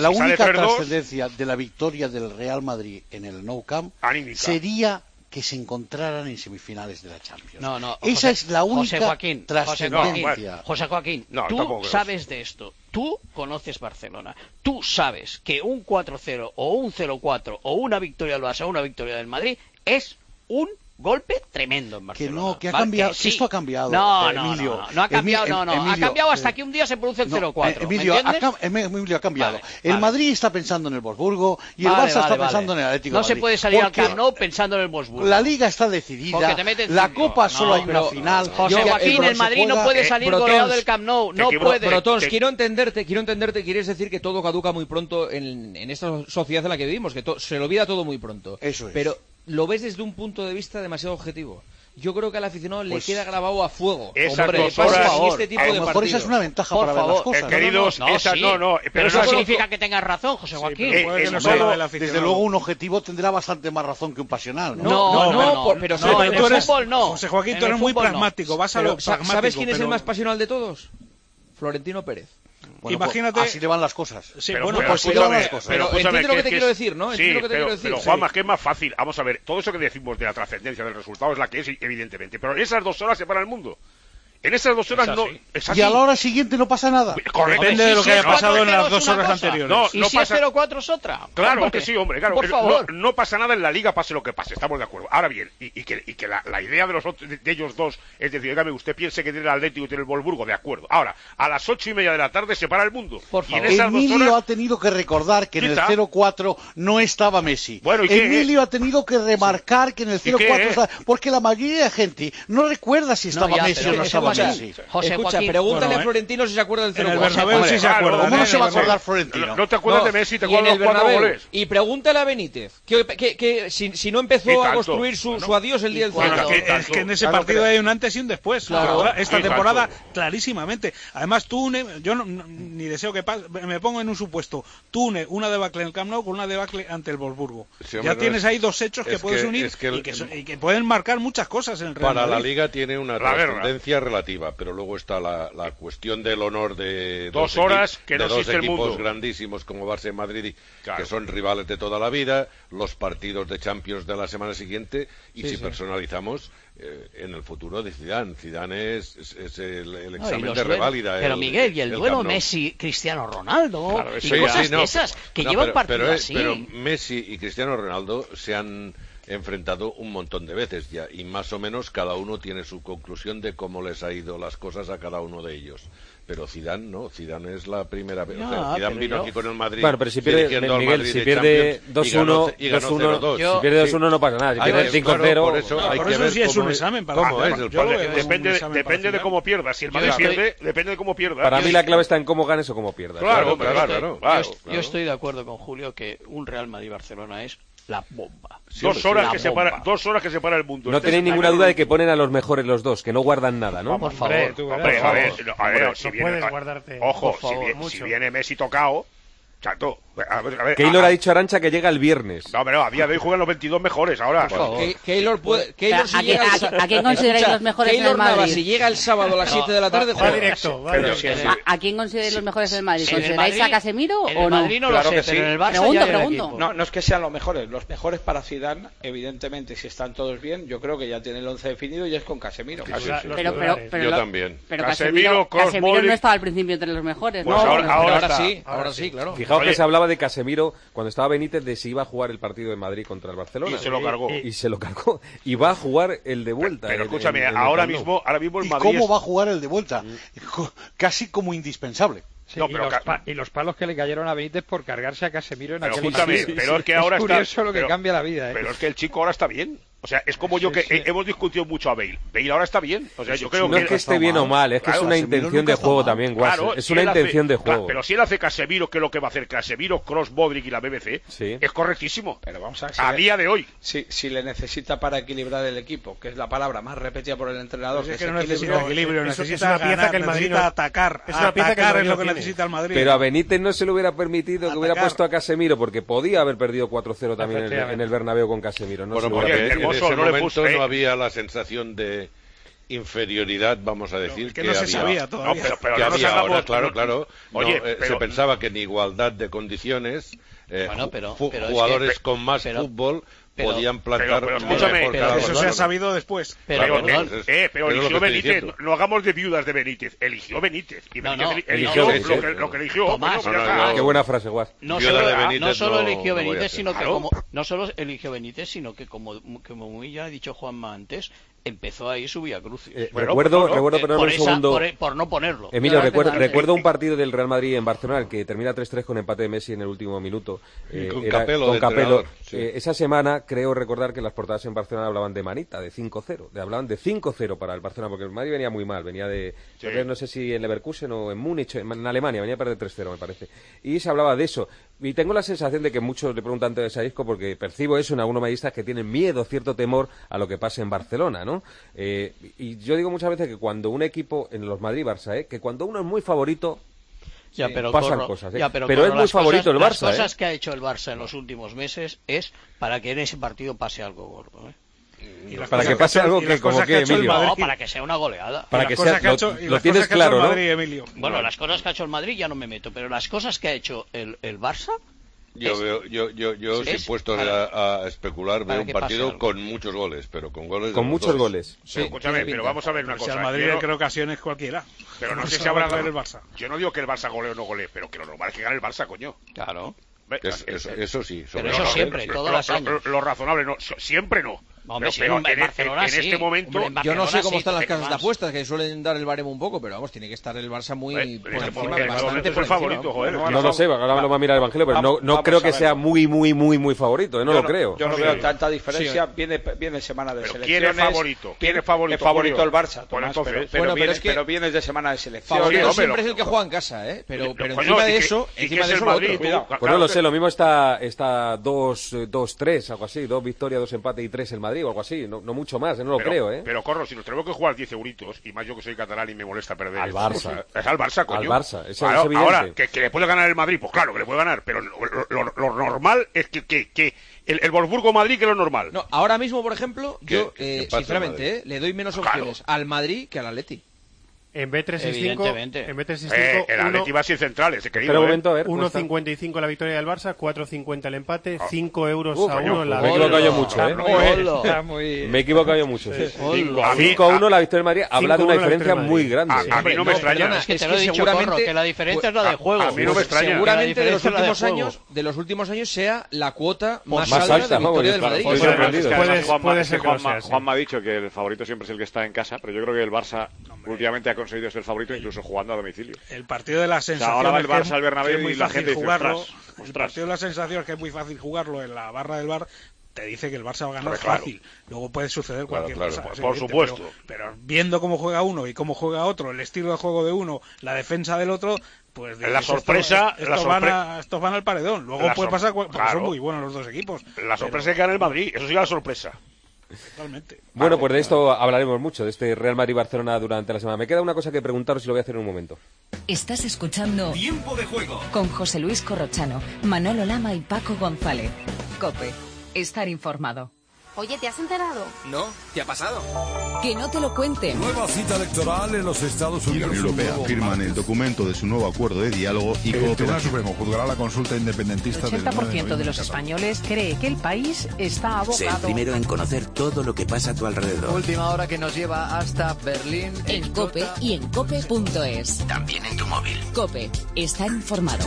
de la victoria del Real Madrid en el Nou Camp sería que se encontraran en semifinales de la Champions. Esa es la única trascendencia. José Joaquín, tú sabes de esto. Tú conoces Barcelona. Tú sabes que un 4-0 o un 0-4 o una victoria del Barça o una victoria del Madrid es un golpe tremendo en Barcelona. Que ha cambiado, que esto ha cambiado. No ha cambiado, ha cambiado hasta que un día se produce el 0-4. Emilio, ha cambiado. El Madrid está pensando en el Wolfsburgo y el Barça está pensando en el Atlético de Madrid. No se puede salir al Camp Nou pensando en el Wolfsburgo. La Liga está decidida, la Copa solo hay una final. José Joaquín, el Madrid no puede salir goleado del Camp Nou, no puede. Brotons, quiero entenderte, quieres decir que todo caduca muy pronto en esta sociedad en la que vivimos, que se le olvida todo muy pronto. Eso es. Pero lo ves desde un punto de vista demasiado objetivo. Yo creo que al aficionado le queda grabado a fuego. Hombre, este tipo de partido. Esa es una ventaja para ver las cosas. Queridos, pero eso significa que tengas razón, José Joaquín. Desde luego un objetivo tendrá bastante más razón que un pasional. Pero en el fútbol no. José Joaquín, tú eres muy pragmático. Vas a lo pragmático. ¿Sabes quién es el más pasional de todos? Florentino Pérez. Bueno, imagínate, así le van las cosas. Pero entiendo lo que te quiero decir, ¿no? Pero Juanma, que es más fácil. Vamos a ver, todo eso que decimos de la trascendencia del resultado es la que es, evidentemente. Pero esas 2 horas separan el mundo. En esas 2 horas no... Es así. Y a la hora siguiente no pasa nada. Correcto. Depende de lo que haya pasado en las 2 horas anteriores. ¿Y si es 0-4 es otra? Claro que sí, hombre. Claro, por favor. No pasa nada en la Liga, pase lo que pase. Estamos de acuerdo. Ahora bien, y que la idea de ellos dos es decir, dígame, usted piense que tiene el Atlético y tiene el Wolfsburgo, de acuerdo. Ahora, a las 8:30 de la tarde se para el mundo. Por favor. Emilio ha tenido que recordar que en el 0-4 no estaba Messi. Bueno, Emilio ha tenido que remarcar que en el 0-4 estaba... Porque la mayoría de gente no recuerda si estaba Messi o no estaba Messi. Escucha, pregúntale a Florentino si se acuerda del 0-4. En el Bernabéu sí se acuerda. ¿Cómo no se va a acordar Florentino? No te acuerdas de Messi, te acuerdas de los 4 goles. Y pregúntale a Benítez, que si no empezó a construir su adiós el día del 0-4. Es que en ese partido hay un antes y un después. Esta temporada, clarísimamente. Además, yo ni deseo que pase, me pongo en un supuesto. Tú une una debacle en el Camp Nou con una debacle ante el Wolfsburgo. Sí, ya tienes ahí 2 hechos que puedes unir y que pueden marcar muchas cosas en el Real Madrid. Para la Liga tiene una trascendencia relativa, pero luego está la cuestión del honor de 2 horas que no de 2 existe el equipos mundo. grandísimos como Barça y Madrid, que son rivales de toda la vida, los partidos de Champions de la semana siguiente, y si personalizamos en el futuro de Zidane. Zidane es el examen de reválida. Pero Miguel, y el duelo Messi-Cristiano Ronaldo, claro, y cosas de esas, que llevan partidos así. Pero Messi y Cristiano Ronaldo se han enfrentado un montón de veces ya, y más o menos cada uno tiene su conclusión de cómo les ha ido las cosas a cada uno de ellos. Pero Zidane no, Zidane es la primera vez. Zidane vino aquí con el Madrid. Bueno, pero si pierde, Miguel, si pierde 2-1, si pierde 2-1 no pasa nada. Si pierde 5-0, por eso hay que ver sí es un examen para cómo es el partido. Depende de cómo pierda. Si el Madrid pierde, depende de cómo pierda. Para mí la clave está en cómo ganes o cómo pierdas. Claro. Yo estoy de acuerdo con Julio que un Real Madrid-Barcelona es la bomba. 2 horas que separa el mundo. No tenéis ninguna duda de que ponen a los mejores los dos, que no guardan nada, ¿no? Por favor. A ver, si viene, puedes guardarte. Ojo, si viene Messi tocado, chato. A ver, Keylor ha dicho a Arantxa que llega el viernes. No, pero a día de hoy juegan los 22 mejores ahora. Keylor si ¿A quién consideráis los mejores en el Madrid? Si llega el sábado a las 7 de la tarde, juega directo. ¿A quién consideráis los mejores en el Madrid? ¿Consideráis a Casemiro o no? En el Madrid no lo sé, pero en el Barça pregunto. No es que sean los mejores para Zidane, evidentemente, si están todos bien, yo creo que ya tiene el 11 definido y es con Casemiro. Pero yo también. Pero Casemiro no estaba al principio entre los mejores. No, ahora sí, claro. Fijaos que se hablaba de Casemiro cuando estaba Benítez de si iba a jugar el partido de Madrid contra el Barcelona. Y se lo cargó. Y se lo cargó. Y va a jugar el de vuelta. Pero escúchame, ahora mismo el Madrid... ¿Y cómo va a jugar el de vuelta? Casi como indispensable. Sí, y los palos que le cayeron a Benítez por cargarse a Casemiro en aquel partido. Pero es que ahora es curioso lo que cambia la vida. Pero es que el chico ahora está bien. O sea, es como hemos discutido mucho a Bale. Bale ahora está bien. O sea, yo creo no es que esté bien o mal, es que es una intención de juego también, Guas. Es una intención de juego. Pero si él hace Casemiro, ¿qué es lo que va a hacer? Casemiro, Kroos, Modric y la BBC, es correctísimo. Pero vamos a día de hoy. Si le necesita para equilibrar el equipo, que es la palabra más repetida por el entrenador. Es que no necesita equilibrio, necesita pieza que el Madrid necesita atacar. Es una pieza que es lo que necesita el Madrid. Pero a Benítez no se le hubiera permitido que hubiera puesto a Casemiro, porque podía haber perdido 4-0 también en el Bernabéu con Casemiro. Bueno, porque en ese momento no había la sensación de inferioridad, vamos a decir, que no se sabía todavía. Pero que no había ahora, claro. Se pensaba que en igualdad de condiciones jugadores con más fútbol podían plantar pero eso se ha sabido después. Pero eligió Benítez, no hagamos de viudas de Benítez, eligió Benítez y eligió lo que eligió. Tomás, qué buena frase, Guas. No solo eligió Benítez, sino que como ya ha dicho Juanma antes, empezó ahí su vía crucis. Recuerdo, pero un segundo. Por no ponerlo. Emilio, recuerdo un partido del Real Madrid en Barcelona que termina 3-3 con empate de Messi en el último minuto. Con Capello. Esa semana creo recordar que las portadas en Barcelona hablaban de manita, de 5-0. Hablaban de 5-0 para el Barcelona, porque el Madrid venía muy mal. Venía de, no sé si en Leverkusen o en Múnich, en Alemania, venía a perder 3-0, me parece. Y se hablaba de eso. Y tengo la sensación de que muchos le preguntan antes a Isco, porque percibo eso en algunos madridistas que tienen miedo, cierto temor a lo que pase en Barcelona, ¿no? Y yo digo muchas veces que cuando un equipo, en los Madrid-Barça, que cuando uno es muy favorito, pasan cosas. Pero es muy favorito el Barça. Las cosas que ha hecho el Barça en los últimos meses es para que en ese partido pase algo gordo. Para que pase algo que como que Emilio. No, para que sea una goleada. Para que sea, lo tienes claro, ¿no? Bueno, las cosas que ha hecho el Madrid ya no me meto, pero las cosas que ha hecho el Barça Yo sí puesto a especular, veo un partido con muchos goles, pero con goles. Con muchos goles. Sí, escúchame, pero vamos a ver una cosa. Al Madrid le creo ocasiones cualquiera. Pero no sé si habrá ganado el Barça. Yo no digo que el Barça golee o no golee, pero que lo normal es que gane el Barça, coño. Claro. Eso sí. Pero eso siempre, todos los años. Lo razonable no, siempre no. Hombre, pero en Barcelona en este momento... Hombre, yo no sé cómo están las casas de apuestas, que suelen dar el baremo un poco, pero vamos, tiene que estar el Barça muy por encima, bastante por encima. Favorito, joder. No lo sé, ahora lo va a mirar el Evangelio, pero no creo que sea muy favorito, no lo creo. Yo no veo tanta diferencia, viene semana de selecciones. ¿Quién es favorito? Es favorito el Barça, Tomás, pero vienes de semana de selecciones. Favorito siempre es el que juega en casa, pero encima de eso lo otro. Pues no lo sé, lo mismo está 2-3, algo así, 2 victorias, 2 empates y 3 el Madrid o algo así, no mucho más, no lo creo, ¿eh? Pero Corro, si nos tenemos que jugar 10 euritos, y más yo que soy catalán y me molesta perder. Al Barça. Es al Barça, coño. Al Barça, eso es evidente. Ahora, que le puede ganar el Madrid, pues claro que le puede ganar, pero lo normal es que el Wolfsburgo-Madrid que es lo normal. No, ahora mismo, por ejemplo, yo, sinceramente, le doy menos opciones al Madrid que al Atleti. En B365, el Atleti va sin centrales, querido. Pero un momento, a ver, 1,55 la victoria del Barça, 4,50 el empate, 5 euros a 1 la me he equivocado yo mucho, Me he equivocado yo mucho. 5-1 la victoria del Madrid, habla de una diferencia muy grande. A mí no me extraña. Es que te lo he dicho, Corro, que la diferencia es la de juego. A mí no me extraña. Seguramente de los últimos años sea la cuota más alta de victoria del Madrid. Puede ser. Juan me ha dicho que el favorito siempre es el que está en casa, pero yo creo que el Barça últimamente ha conseguido ser favorito incluso jugando a domicilio. El partido de las sensaciones, ahora va el Barça al Bernabéu y la gente dice, jugarlo. El partido de las sensaciones, que es muy fácil jugarlo en la barra del bar, te dice que el Barça va a ganar fácil. Luego puede suceder cualquier cosa. Por supuesto. Pero viendo cómo juega uno y cómo juega otro, el estilo de juego de uno, la defensa del otro, pues la sorpresa, estos van al paredón. Luego puede pasar porque son muy buenos los dos equipos. La sorpresa es que gane el Madrid, eso sí la sorpresa. Totalmente. Bueno, pues de esto hablaremos mucho, de este Real Madrid-Barcelona durante la semana. Me queda una cosa que preguntaros y lo voy a hacer en un momento. Estás escuchando Tiempo de Juego con José Luis Corrochano, Manolo Lama y Paco González. COPE. Estar informado. Oye, ¿te has enterado? No, ¿qué ha pasado? Que no te lo cuenten. Nueva cita electoral en los Estados Unidos. Y la Unión Europea firman el documento de su nuevo acuerdo de diálogo y cooperación. El Tribunal Supremo juzgará la consulta independentista. El 80% de los españoles cree que el país está abocado. Sé el primero en conocer todo lo que pasa a tu alrededor. Última hora que nos lleva hasta Berlín. En COPE y en COPE.es. También en tu móvil. COPE. Estar informado.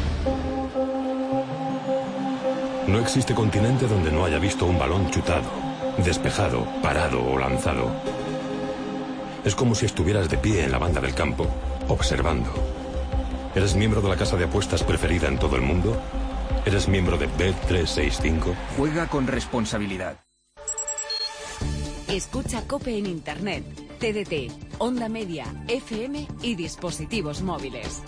No existe continente donde no haya visto un balón chutado, despejado, parado o lanzado. Es como si estuvieras de pie en la banda del campo, observando. ¿Eres miembro de la casa de apuestas preferida en todo el mundo? ¿Eres miembro de Bet365? Juega con responsabilidad. Escucha COPE en Internet, TDT, Onda Media, FM y dispositivos móviles.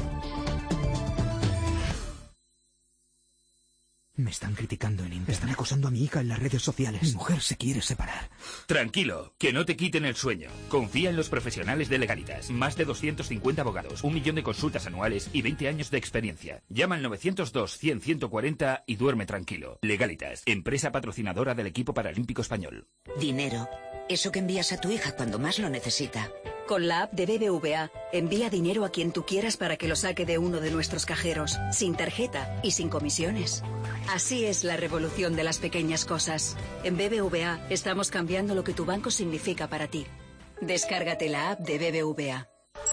Me están criticando en Internet. Están acosando a mi hija en las redes sociales. Mi mujer se quiere separar. Tranquilo, que no te quiten el sueño. Confía en los profesionales de Legalitas. Más de 250 abogados, 1 millón de consultas anuales y 20 años de experiencia. Llama al 902-100-140 y duerme tranquilo. Legalitas, empresa patrocinadora del equipo paralímpico español. Dinero. Eso que envías a tu hija cuando más lo necesita. Con la app de BBVA, envía dinero a quien tú quieras para que lo saque de uno de nuestros cajeros, sin tarjeta y sin comisiones. Así es la revolución de las pequeñas cosas. En BBVA estamos cambiando lo que tu banco significa para ti. Descárgate la app de BBVA.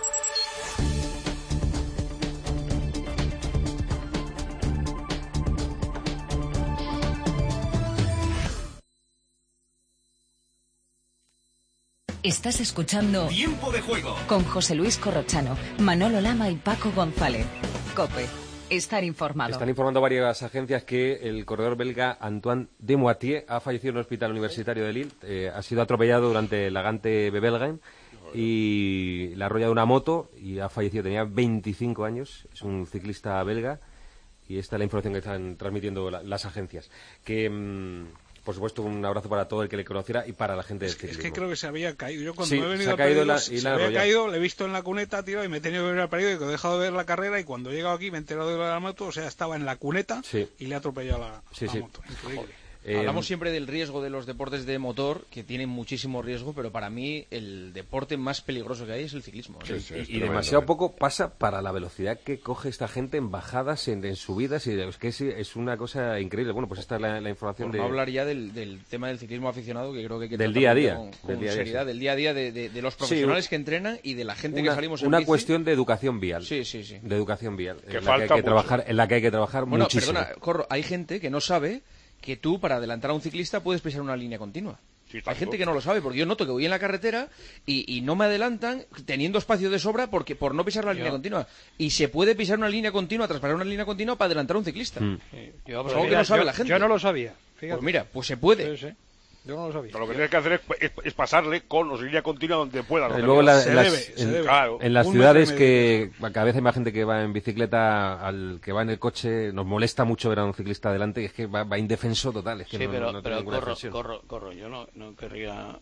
Estás escuchando Tiempo de Juego con José Luis Corrochano, Manolo Lama y Paco González. COPE. Estar informado. Están informando varias agencias que el corredor belga Antoine Demoitier ha fallecido en el hospital universitario de Lille. Ha sido atropellado durante la Gante Bebelgen y le ha arrollado una moto y ha fallecido. Tenía 25 años. Es un ciclista belga y esta es la información que están transmitiendo las agencias. Por supuesto, un abrazo para todo el que le conociera y para la gente del ciclismo. Es que creo que se había caído. Yo cuando me he venido se había caído, le he visto en la cuneta, tío, y me he tenido que ver al periódico, he dejado de ver la carrera y cuando he llegado aquí me he enterado de la moto, o sea, estaba en la cuneta y le ha atropellado la moto. Increíble. Hablamos siempre del riesgo de los deportes de motor, que tienen muchísimo riesgo, pero para mí el deporte más peligroso que hay es el ciclismo. Y demasiado poco pasa para la velocidad que coge esta gente en bajadas, en subidas, y es que es una cosa increíble. Bueno, pues esta es la información Por no hablar ya del tema del ciclismo aficionado, que creo que hay que del tratar día a día, con seriedad, del día a día de los profesionales que entrenan y de la gente que salimos en una bici. Cuestión de educación vial. Sí. De educación vial. Que en la que hay que trabajar bueno, muchísimo. Perdona, Corro, hay gente que no sabe que tú, para adelantar a un ciclista, puedes pisar una línea continua. Sí, hay gente que no lo sabe, porque yo noto que voy en la carretera y no me adelantan teniendo espacio de sobra por no pisar la línea continua. Y se puede pisar una línea continua, traspasar una línea continua para adelantar a un ciclista. Es algo que no sabe la gente. Yo no lo sabía. Fíjate. Pues mira, pues se puede. Sí. Yo no lo sabía. Pero lo que tienes que hacer es pasarle con los línea continua donde pueda. Luego se debe. Claro. En las ciudades que cada vez hay más gente que va en bicicleta, al que va en el coche, nos molesta mucho ver a un ciclista adelante, y es que va indefenso total. Es que no tiene ninguna defensión. Corro, yo no querría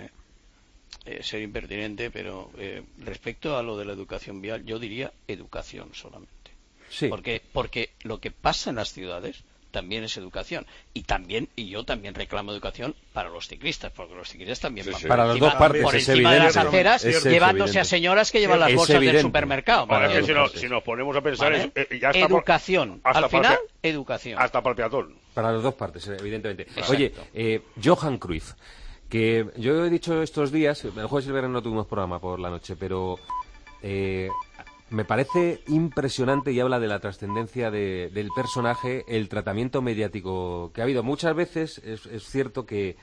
ser impertinente, pero respecto a lo de la educación vial, yo diría educación solamente. Sí. Porque lo que pasa en las ciudades también es educación, y yo también reclamo educación para los ciclistas, porque los ciclistas también van para las dos partes, por encima de las aceras, llevándose a señoras que llevan las bolsas del supermercado. Ahora que si nos ponemos a pensar, ya está educación, al final, educación. Hasta para el peatón. Para las dos partes, evidentemente. Exacto. Oye, Johan Cruyff, que yo he dicho estos días, el jueves y el viernes no tuvimos programa por la noche, pero me parece impresionante, y habla de la trascendencia del personaje, el tratamiento mediático que ha habido. Muchas veces es cierto que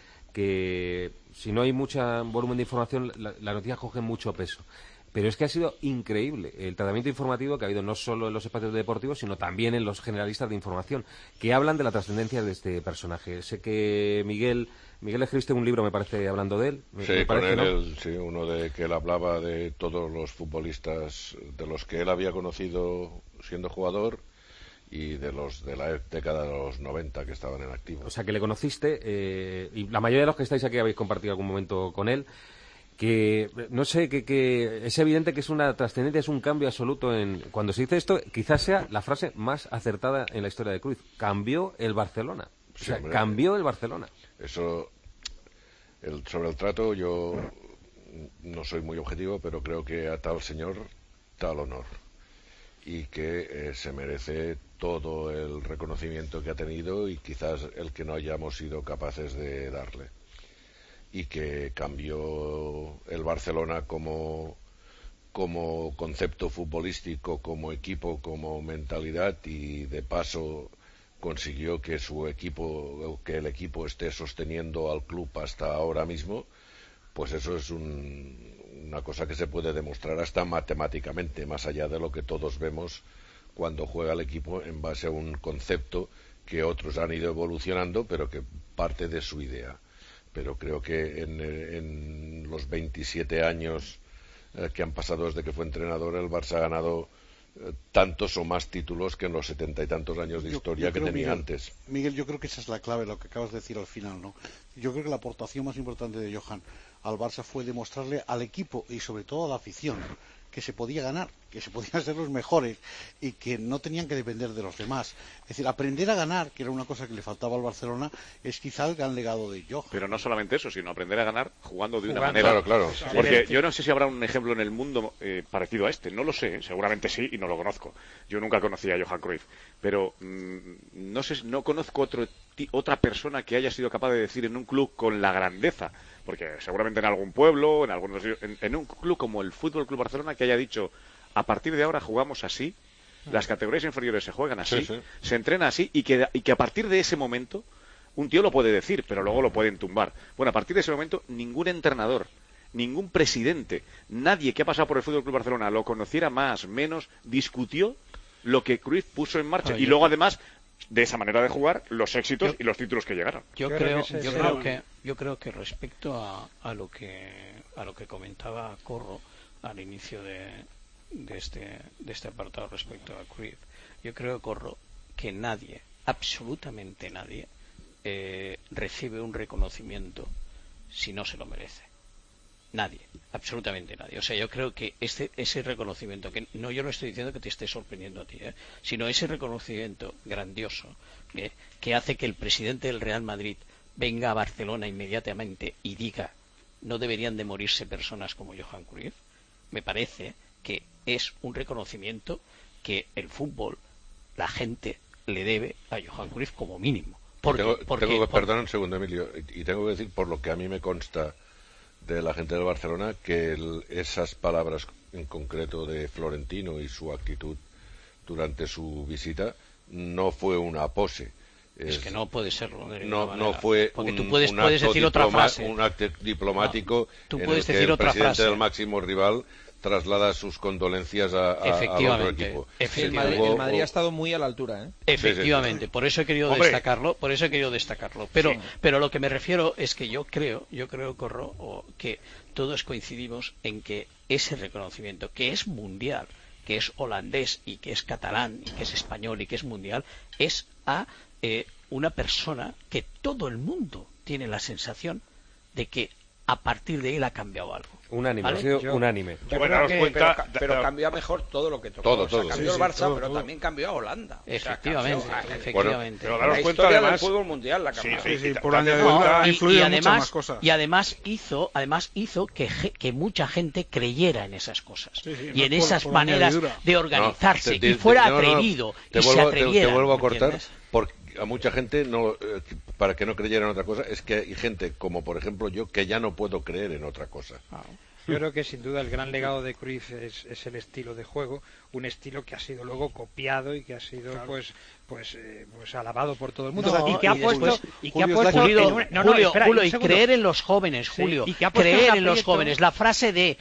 si no hay mucho volumen de información, la noticia coge mucho peso. Pero es que ha sido increíble el tratamiento informativo que ha habido no solo en los espacios deportivos, sino también en los generalistas de información, que hablan de la trascendencia de este personaje. Sé que Miguel escribiste un libro, me parece, hablando de él. Sí, con él, sí, uno de que él hablaba de todos los futbolistas de los que él había conocido siendo jugador y de los de la década de los 90 que estaban en activo. O sea, que le conociste, y la mayoría de los que estáis aquí habéis compartido algún momento con él. Que no sé, que es evidente que es una trascendencia, es un cambio absoluto cuando se dice esto, quizás sea la frase más acertada en la historia de Cruyff. Cambió el Barcelona. O sea, cambió el Barcelona. Eso, sobre el trato, yo no soy muy objetivo, pero creo que a tal señor, tal honor. Y que se merece todo el reconocimiento que ha tenido, y quizás el que no hayamos sido capaces de darle. Y que cambió el Barcelona como concepto futbolístico, como equipo, como mentalidad, y de paso consiguió que que el equipo esté sosteniendo al club hasta ahora mismo. Pues eso es una cosa que se puede demostrar hasta matemáticamente, más allá de lo que todos vemos cuando juega el equipo en base a un concepto que otros han ido evolucionando, pero que parte de su idea. Pero creo que en los 27 años que han pasado desde que fue entrenador, el Barça ha ganado tantos o más títulos que en los 70 y tantos años de historia que tenía antes. Miguel, yo creo que esa es la clave, lo que acabas de decir al final, ¿no? Yo creo que la aportación más importante de Johan al Barça fue demostrarle al equipo y sobre todo a la afición que se podía ganar, que se podían ser los mejores y que no tenían que depender de los demás. Es decir, aprender a ganar, que era una cosa que le faltaba al Barcelona, es quizá el gran legado de Johan. Pero no solamente eso, sino aprender a ganar jugando de una manera. Claro. Porque yo no sé si habrá un ejemplo en el mundo parecido a este, no lo sé, seguramente sí y no lo conozco. Yo nunca conocí a Johan Cruyff, pero no conozco otra persona que haya sido capaz de decir en un club con la grandeza, porque seguramente en algún pueblo, en un club como el Fútbol Club Barcelona, que haya dicho: a partir de ahora jugamos así, las categorías inferiores se juegan así, se entrena así, y que a partir de ese momento un tío lo puede decir, pero luego lo pueden tumbar. Bueno, a partir de ese momento ningún entrenador, ningún presidente, nadie que ha pasado por el Fútbol Club Barcelona, lo conociera más, menos, discutió lo que Cruyff puso en marcha. Y luego, además, de esa manera de jugar, los éxitos y los títulos que llegaron. Yo creo que respecto a lo que comentaba Corro al inicio de este apartado respecto a Cruyff, yo creo, Corro, que nadie, absolutamente nadie, recibe un reconocimiento si no se lo merece. Nadie, absolutamente nadie. O sea, yo creo que ese reconocimiento, que no, yo no estoy diciendo que te esté sorprendiendo a ti, sino ese reconocimiento grandioso que hace que el presidente del Real Madrid venga a Barcelona inmediatamente y diga: no deberían de morirse personas como Johan Cruyff, me parece que es un reconocimiento que el fútbol, la gente, le debe a Johan Cruyff como mínimo. Perdón un segundo, Emilio, y tengo que decir, por lo que a mí me consta de la gente del Barcelona, que esas palabras en concreto de Florentino y su actitud durante su visita no fue una pose. Es que no puede serlo. No fue porque tú puedes decir otra frase. Un acto diplomático tú en puedes el que decir el otra presidente frase del máximo rival traslada sus condolencias al otro equipo. El Madrid ha estado muy a la altura, Efectivamente, por eso he querido destacarlo. Pero lo que me refiero es que yo creo, Corro, que todos coincidimos en que ese reconocimiento, que es mundial, que es holandés y que es catalán y que es español y que es mundial, es a una persona que todo el mundo tiene la sensación de que a partir de él ha cambiado algo. Unánime, ¿vale? ha sido unánime. Pero cambió a mejor todo lo que tocó. Todo. Cambió el Barça, pero también cambió a Holanda. Efectivamente. Pero daros la cuenta, historia además, del fútbol mundial la cambió. Por añadidura ha influido en muchas más cosas. Y además hizo que mucha gente creyera en esas cosas y en esas maneras de organizarse y fuera atrevido y se atreviera. Te vuelvo a cortar, porque a mucha gente para que no creyera en otra cosa, es que hay gente como por ejemplo yo que ya no puedo creer en otra cosa. Yo creo que sin duda el gran legado de Cruyff es el estilo de juego, un estilo que ha sido luego copiado y que ha sido pues alabado por todo el mundo y que ha puesto Julio, y creer en los jóvenes, Julio, creer en los jóvenes, la frase de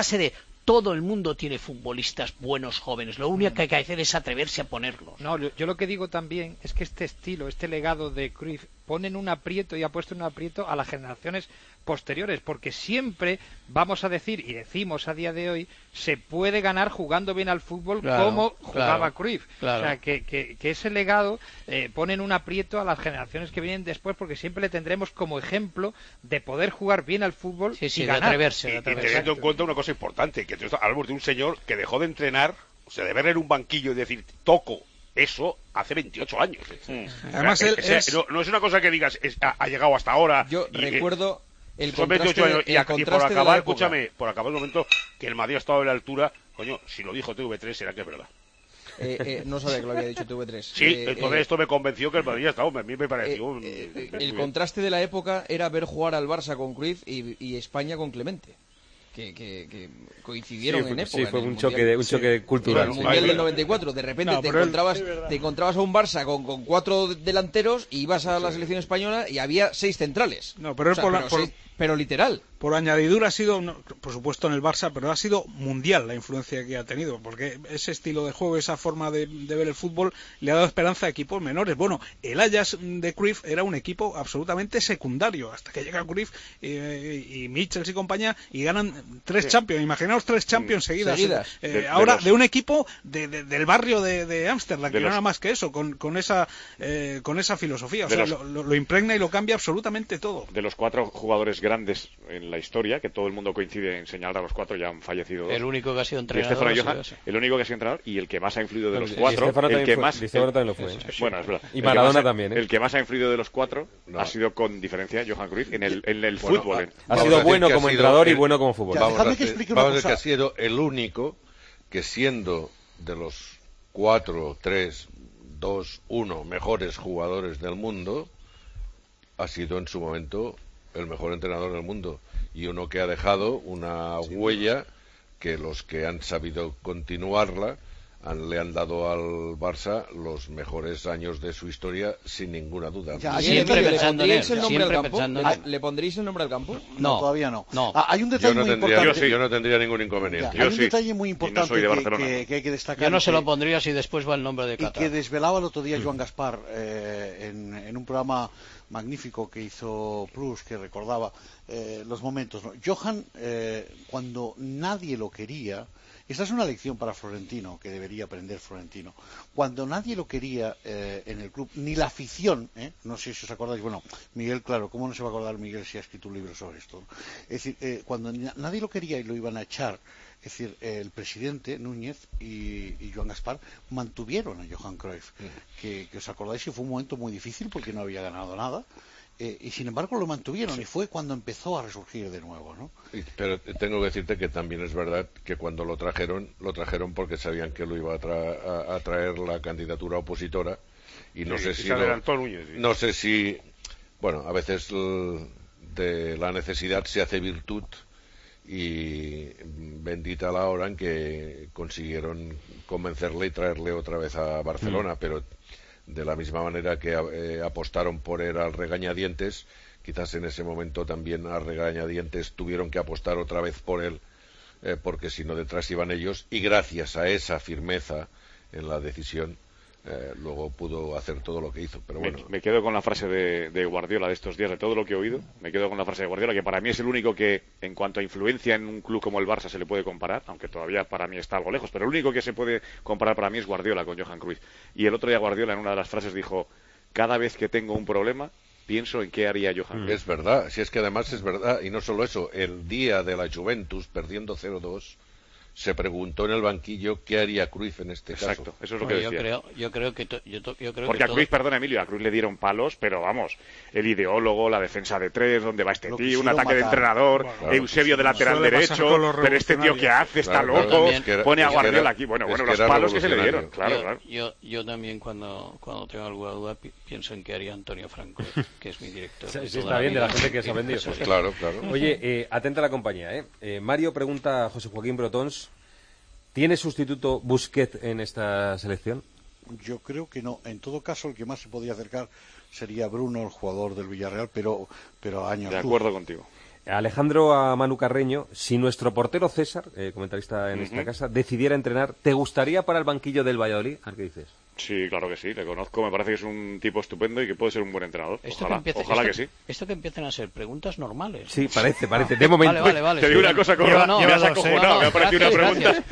todo el mundo tiene futbolistas buenos jóvenes, lo único que hay que hacer es atreverse a ponerlos. No, yo lo que digo también es que este estilo, este legado de Cruyff pone en un aprieto y ha puesto en un aprieto a las generaciones posteriores, porque siempre vamos a decir, y decimos a día de hoy, se puede ganar jugando bien al fútbol como jugaba Cruyff. O sea, que ese legado pone en un aprieto a las generaciones que vienen después, porque siempre le tendremos como ejemplo de poder jugar bien al fútbol y ganar. De atreverse. Y teniendo en cuenta una cosa importante, que hablamos de un señor que dejó de entrenar, o sea, de ver en un banquillo y decir, toco eso hace 28 años. Además, no es una cosa que digas, ha llegado hasta ahora. Yo recuerdo el son 28 años y por acabar, escúchame, por acabar el momento que el Madrid ha estado a la altura, coño, si lo dijo TV3 será que es verdad. No sabía que lo había dicho TV3. Sí, entonces esto me convenció que el Madrid ha estado, a mí me pareció... el contraste de la época era ver jugar al Barça con Cruyff y España con Clemente. Que coincidieron en época. Sí, fue un choque cultural. En el Mundial del 94, de repente te encontrabas a un Barça con 4 delanteros y ibas a la selección española y había 6 centrales. No, pero pero literal. Por añadidura ha sido, por supuesto en el Barça, pero ha sido mundial la influencia que ha tenido, porque ese estilo de juego, esa forma de ver el fútbol le ha dado esperanza a equipos menores. Bueno, el Ajax de Cruyff era un equipo absolutamente secundario, hasta que llega Cruyff y Michels y compañía y ganan 3 Champions. Imaginaos 3 Champions seguidas. Ahora de un equipo del barrio de Ámsterdam, que no era más que eso, con esa filosofía. O sea, lo impregna y lo cambia absolutamente todo. De los 4 jugadores grandes en la historia, que todo el mundo coincide en señalar a los 4, ya han fallecido 2. El único que ha sido entrenador. El único que ha sido entrenador y el que más ha influido de los 4. También lo fue. Bueno, es verdad. Y Maradona también. El que más ha influido de los 4 ha sido con diferencia Johan Cruyff en el fútbol. Ha sido bueno como entrenador y bueno como futbolista. Vamos a decir que ha sido el único que, siendo de los 4, 3, 2, 1 mejores jugadores del mundo, ha sido en su momento el mejor entrenador del mundo y uno que ha dejado una huella que los que han sabido continuarla le han dado al Barça los mejores años de su historia sin ninguna duda. ¿Le pondréis el nombre al campo? No, todavía no. Hay un detalle muy importante. Yo no tendría ningún inconveniente. Hay un detalle muy importante que hay que destacar. Yo no se lo pondría si después va el nombre de Qatar. Y que desvelaba el otro día Joan Gaspar en un programa magnífico que hizo Plus, que recordaba los momentos, ¿no? Johan, cuando nadie lo quería, Esta es una lección para Florentino, que debería aprender Florentino. Cuando nadie lo quería en el club, ni la afición, no sé si os acordáis, bueno, Miguel, claro, ¿cómo no se va a acordar Miguel si ha escrito un libro sobre esto? Es decir, cuando nadie lo quería y lo iban a echar, es decir, el presidente Núñez y Joan Gaspar mantuvieron a Johan Cruyff, que os acordáis que fue un momento muy difícil porque no había ganado nada. Y sin embargo lo mantuvieron y fue cuando empezó a resurgir de nuevo, ¿no? Pero tengo que decirte que también es verdad que cuando lo trajeron porque sabían que lo iba a traer la candidatura opositora y no sé si se adelantó Núñez, no sé si, bueno, a veces de la necesidad se hace virtud y bendita la hora en que consiguieron convencerle y traerle otra vez a Barcelona, pero de la misma manera que apostaron por él al regañadientes, quizás en ese momento también al regañadientes tuvieron que apostar otra vez por él, porque si no detrás iban ellos, y gracias a esa firmeza en la decisión luego pudo hacer todo lo que hizo. Pero bueno, me quedo con la frase de Guardiola de estos días, de todo lo que he oído, me quedo con la frase de Guardiola, que para mí es el único que en cuanto a influencia en un club como el Barça se le puede comparar, aunque todavía para mí está algo lejos, pero el único que se puede comparar para mí es Guardiola con Johan Cruyff. Y el otro día Guardiola en una de las frases dijo: cada vez que tengo un problema pienso en qué haría Johan Cruyff. Es verdad, si es que además es verdad, y no solo eso, el día de la Juventus perdiendo 0-2 se preguntó en el banquillo qué haría Cruyff en este caso. Exacto, eso es lo que decía. Yo creo que porque a Cruyff, perdona Emilio, a Cruyff le dieron palos, pero vamos, el ideólogo, la defensa de tres, dónde va este tío, un ataque de entrenador, bueno, Eusebio de lateral derecho, pero este tío que hace, está loco, pone a Guardiola aquí, bueno, los palos que se le dieron, claro. Yo también cuando tengo alguna duda pienso en qué haría Antonio Franco, que es mi director. Sí, está bien, de la gente que se ha vendido. Pues claro. Oye, atenta a la compañía, Mario pregunta a José Joaquín Brotons: ¿tiene sustituto Busquets en esta selección? Yo creo que no. En todo caso, el que más se podría acercar sería Bruno, el jugador del Villarreal, pero años luz. De acuerdo contigo. Alejandro a Manu Carreño: si nuestro portero César, comentarista en esta casa, decidiera entrenar, ¿te gustaría para el banquillo del Valladolid? ¿A qué dices? Sí, claro que sí, le conozco, me parece que es un tipo estupendo y que puede ser un buen entrenador. Ojalá que sí. Esto que empiecen a ser preguntas normales. Sí, parece, de momento. Vale. Te digo una cosa, me has acojonado, me ha parecido una pregunta.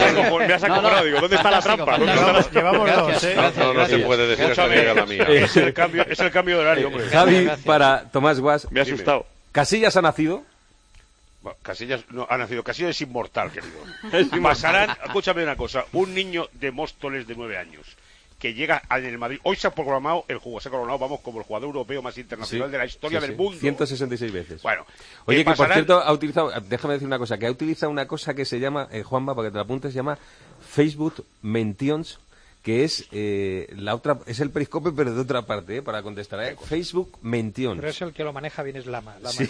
Me has acojonado, digo, ¿dónde está la trampa? Llevamos dos, No se puede decir hasta que llega la mía. Es el cambio de horario, hombre. Javi, para Tomás Guas. Me ha asustado. ¿Casillas ha nacido? Bueno, Casillas no ha nacido. Casillas es inmortal, querido. Pasarán, escúchame una cosa, un niño de Móstoles de 9 años que llega al Madrid, hoy se ha coronado vamos, como el jugador europeo más internacional de la historia del mundo. 166 veces. Bueno, oye, que por cierto ha utilizado, déjame decir una cosa, que ha utilizado una cosa que se llama, Juanma, para que te la apuntes, se llama Facebook Mentions, que es la otra, es el periscope pero de otra parte, para contestar, Facebook Mentions. Pero es el que lo maneja bien, es Lama. Sí.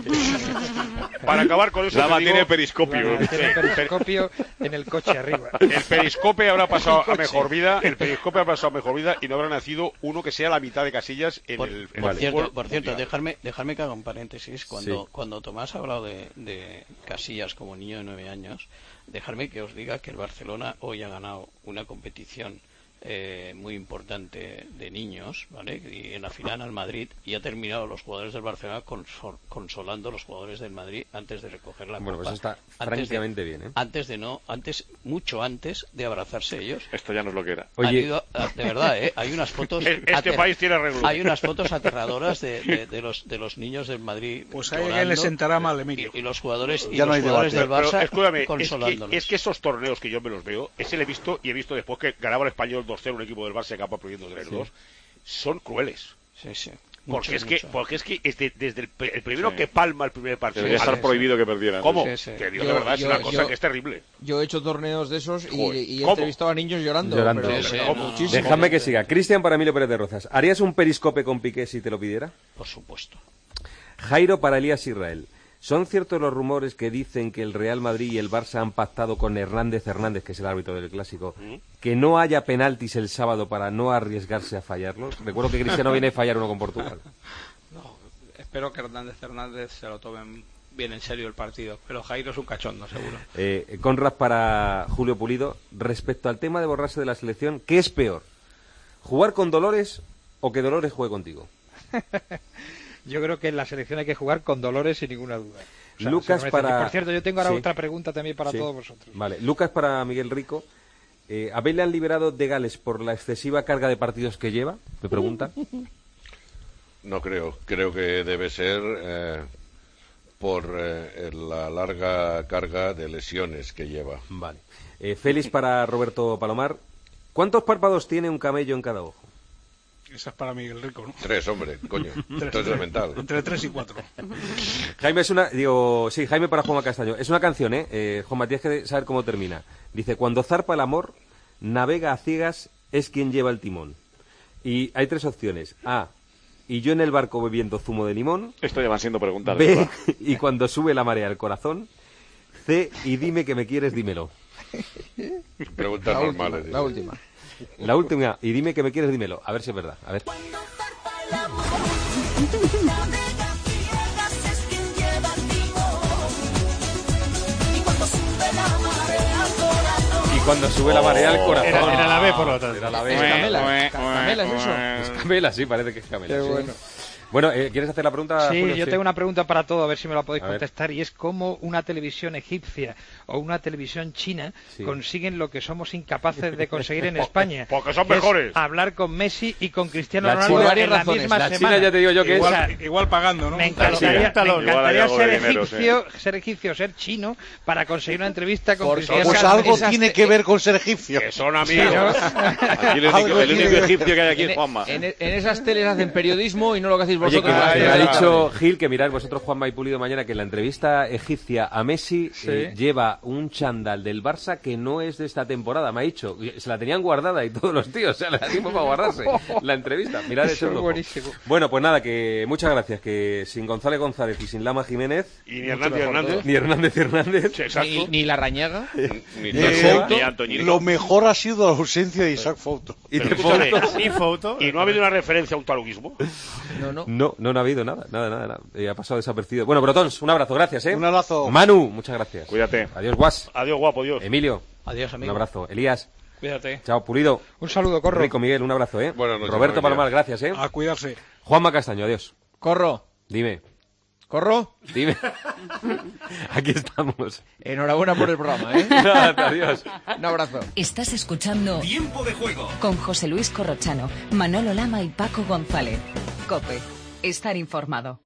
Para acabar con eso, Lama tiene periscopio. Tiene periscopio en el coche arriba. El periscope habrá pasado a mejor vida, y no habrá nacido uno que sea la mitad de Casillas en el Por cierto, dejarme que haga un paréntesis. Cuando Tomás ha hablado de Casillas como niño de 9 años, dejarme que os diga que el Barcelona hoy ha ganado una competición muy importante de niños, ¿vale? Y en la final al Madrid, y ha terminado los jugadores del Barcelona consolando a los jugadores del Madrid antes de recoger la copa. Bueno, pues está francamente bien, mucho antes de abrazarse ellos. Esto ya no es lo que era. Oye, de verdad, hay unas fotos. Este país tiene arreglo. Hay unas fotos aterradoras de los niños del Madrid. Pues a alguien le sentará mal, Emilio. Y los jugadores del Barça consolándolos. Es que esos torneos que yo me los veo, ese lo he visto y he visto después que ganaba el Español 2-0 un equipo del Barça que acaba perdiendo 3-2, son crueles. Sí. Porque es que desde el primero que palma el primer partido debería estar prohibido que perdieran. ¿Cómo? Te digo, de verdad, es una cosa que es terrible. Yo he hecho torneos de esos y he entrevistado a niños llorando. Déjame que siga. Cristian para Emilio Pérez de Rozas: ¿harías un periscope con Piqué si te lo pidiera? Por supuesto. Jairo para Elías Israel: ¿son ciertos los rumores que dicen que el Real Madrid y el Barça han pactado con Hernández, que es el árbitro del Clásico, que no haya penaltis el sábado para no arriesgarse a fallarlos? Recuerdo que Cristiano viene a fallar uno con Portugal. No, espero que Hernández se lo tomen bien en serio el partido, pero Jairo es un cachondo, seguro. Conrad para Julio Pulido: respecto al tema de borrarse de la selección, ¿qué es peor? ¿Jugar con Dolores o que Dolores juegue contigo? yo creo que en la selección hay que jugar con Dolores sin ninguna duda. O sea, Lucas para... Por cierto, yo tengo ahora otra pregunta también para todos vosotros. Vale, Lucas para Miguel Rico. ¿A Bale le han liberado de Gales por la excesiva carga de partidos que lleva? Me preguntan. No creo. Creo que debe ser por la larga carga de lesiones que lleva. Vale. Félix para Roberto Palomar. ¿Cuántos párpados tiene un camello en cada ojo? Esa es para Miguel Rico, ¿no? 3, hombre, coño. Esto es elemental. Entre 3 y 4. Jaime Jaime para Juanma Castaño. Es una canción, Juanma, tienes que saber cómo termina. Dice, cuando zarpa el amor, navega a ciegas, es quien lleva el timón. Y hay 3 opciones. A, y yo en el barco bebiendo zumo de limón. Esto ya van siendo preguntas. B, y cuando sube la marea al corazón. C, y dime que me quieres, dímelo. Preguntas normales. La última. La última, y dime que me quieres, dímelo. A ver si es verdad. A ver. Y cuando sube la marea al corazón. Era la B, por lo tanto. Era la B. ¿Camela es eso? Es Camela, sí, parece que es Camela. Qué sí. bueno. Bueno, ¿quieres hacer la pregunta, Sí, Julio? yo tengo una pregunta para todo, a ver si me la podéis A ver. contestar, y es cómo una televisión egipcia o una televisión china consiguen lo que somos incapaces de conseguir en España. Porque son que es mejores. hablar con Messi y con Cristiano La Ronaldo China- en la razones. misma La semana. China ya te digo yo que igual pagando, ¿no? Me encantaría algo de ser dinero, ser egipcio, ser chino, para conseguir una entrevista con Cristiano Pues algo tiene que ver con ser egipcio. Que son amigos. Aquí el único egipcio que hay aquí es Juanma. En esas teles hacen periodismo y no lo que hacéis Oye, vosotros. que ha dicho Gil que mirad vosotros, Juanma y Pulido, mañana que en la entrevista egipcia a Messi lleva un chándal del Barça que no es de esta temporada, me ha dicho. Se la tenían guardada y todos los tíos, o sea, le da tiempo para guardarse la entrevista. Mirad eso es buenísimo. Bueno, pues nada, que muchas gracias, que sin González González y sin Lama Jiménez... Y ni Hernández. Ni Hernández. Ni Larrañaga. Ni Antoñito. Lo mejor ha sido la ausencia de Isaac Fouto. Y Pero de escúchame, Fouto. ¿Y no ha habido una referencia a un taluguismo? No ha habido nada. Ha pasado desapercibido. Bueno, Brotons, un abrazo, gracias, Un abrazo. Manu, muchas gracias. Cuídate. Adiós, Guas. Adiós, guapo, Dios. Emilio. Adiós, amigo. Un abrazo. Elías. Cuídate. Chao, Pulido. Un saludo, Corro. Rico, Miguel, un abrazo, Buenas noches, Roberto buenos Palomar, días. gracias, A cuidarse. Juanma Castaño, adiós. Corro. Dime. ¿Corro? Dime. Aquí estamos. Enhorabuena por el programa, Adiós. Un abrazo. Estás escuchando Tiempo de juego. con José Luis Corrochano, Manolo Lama y Paco González. COPE. Estar informado.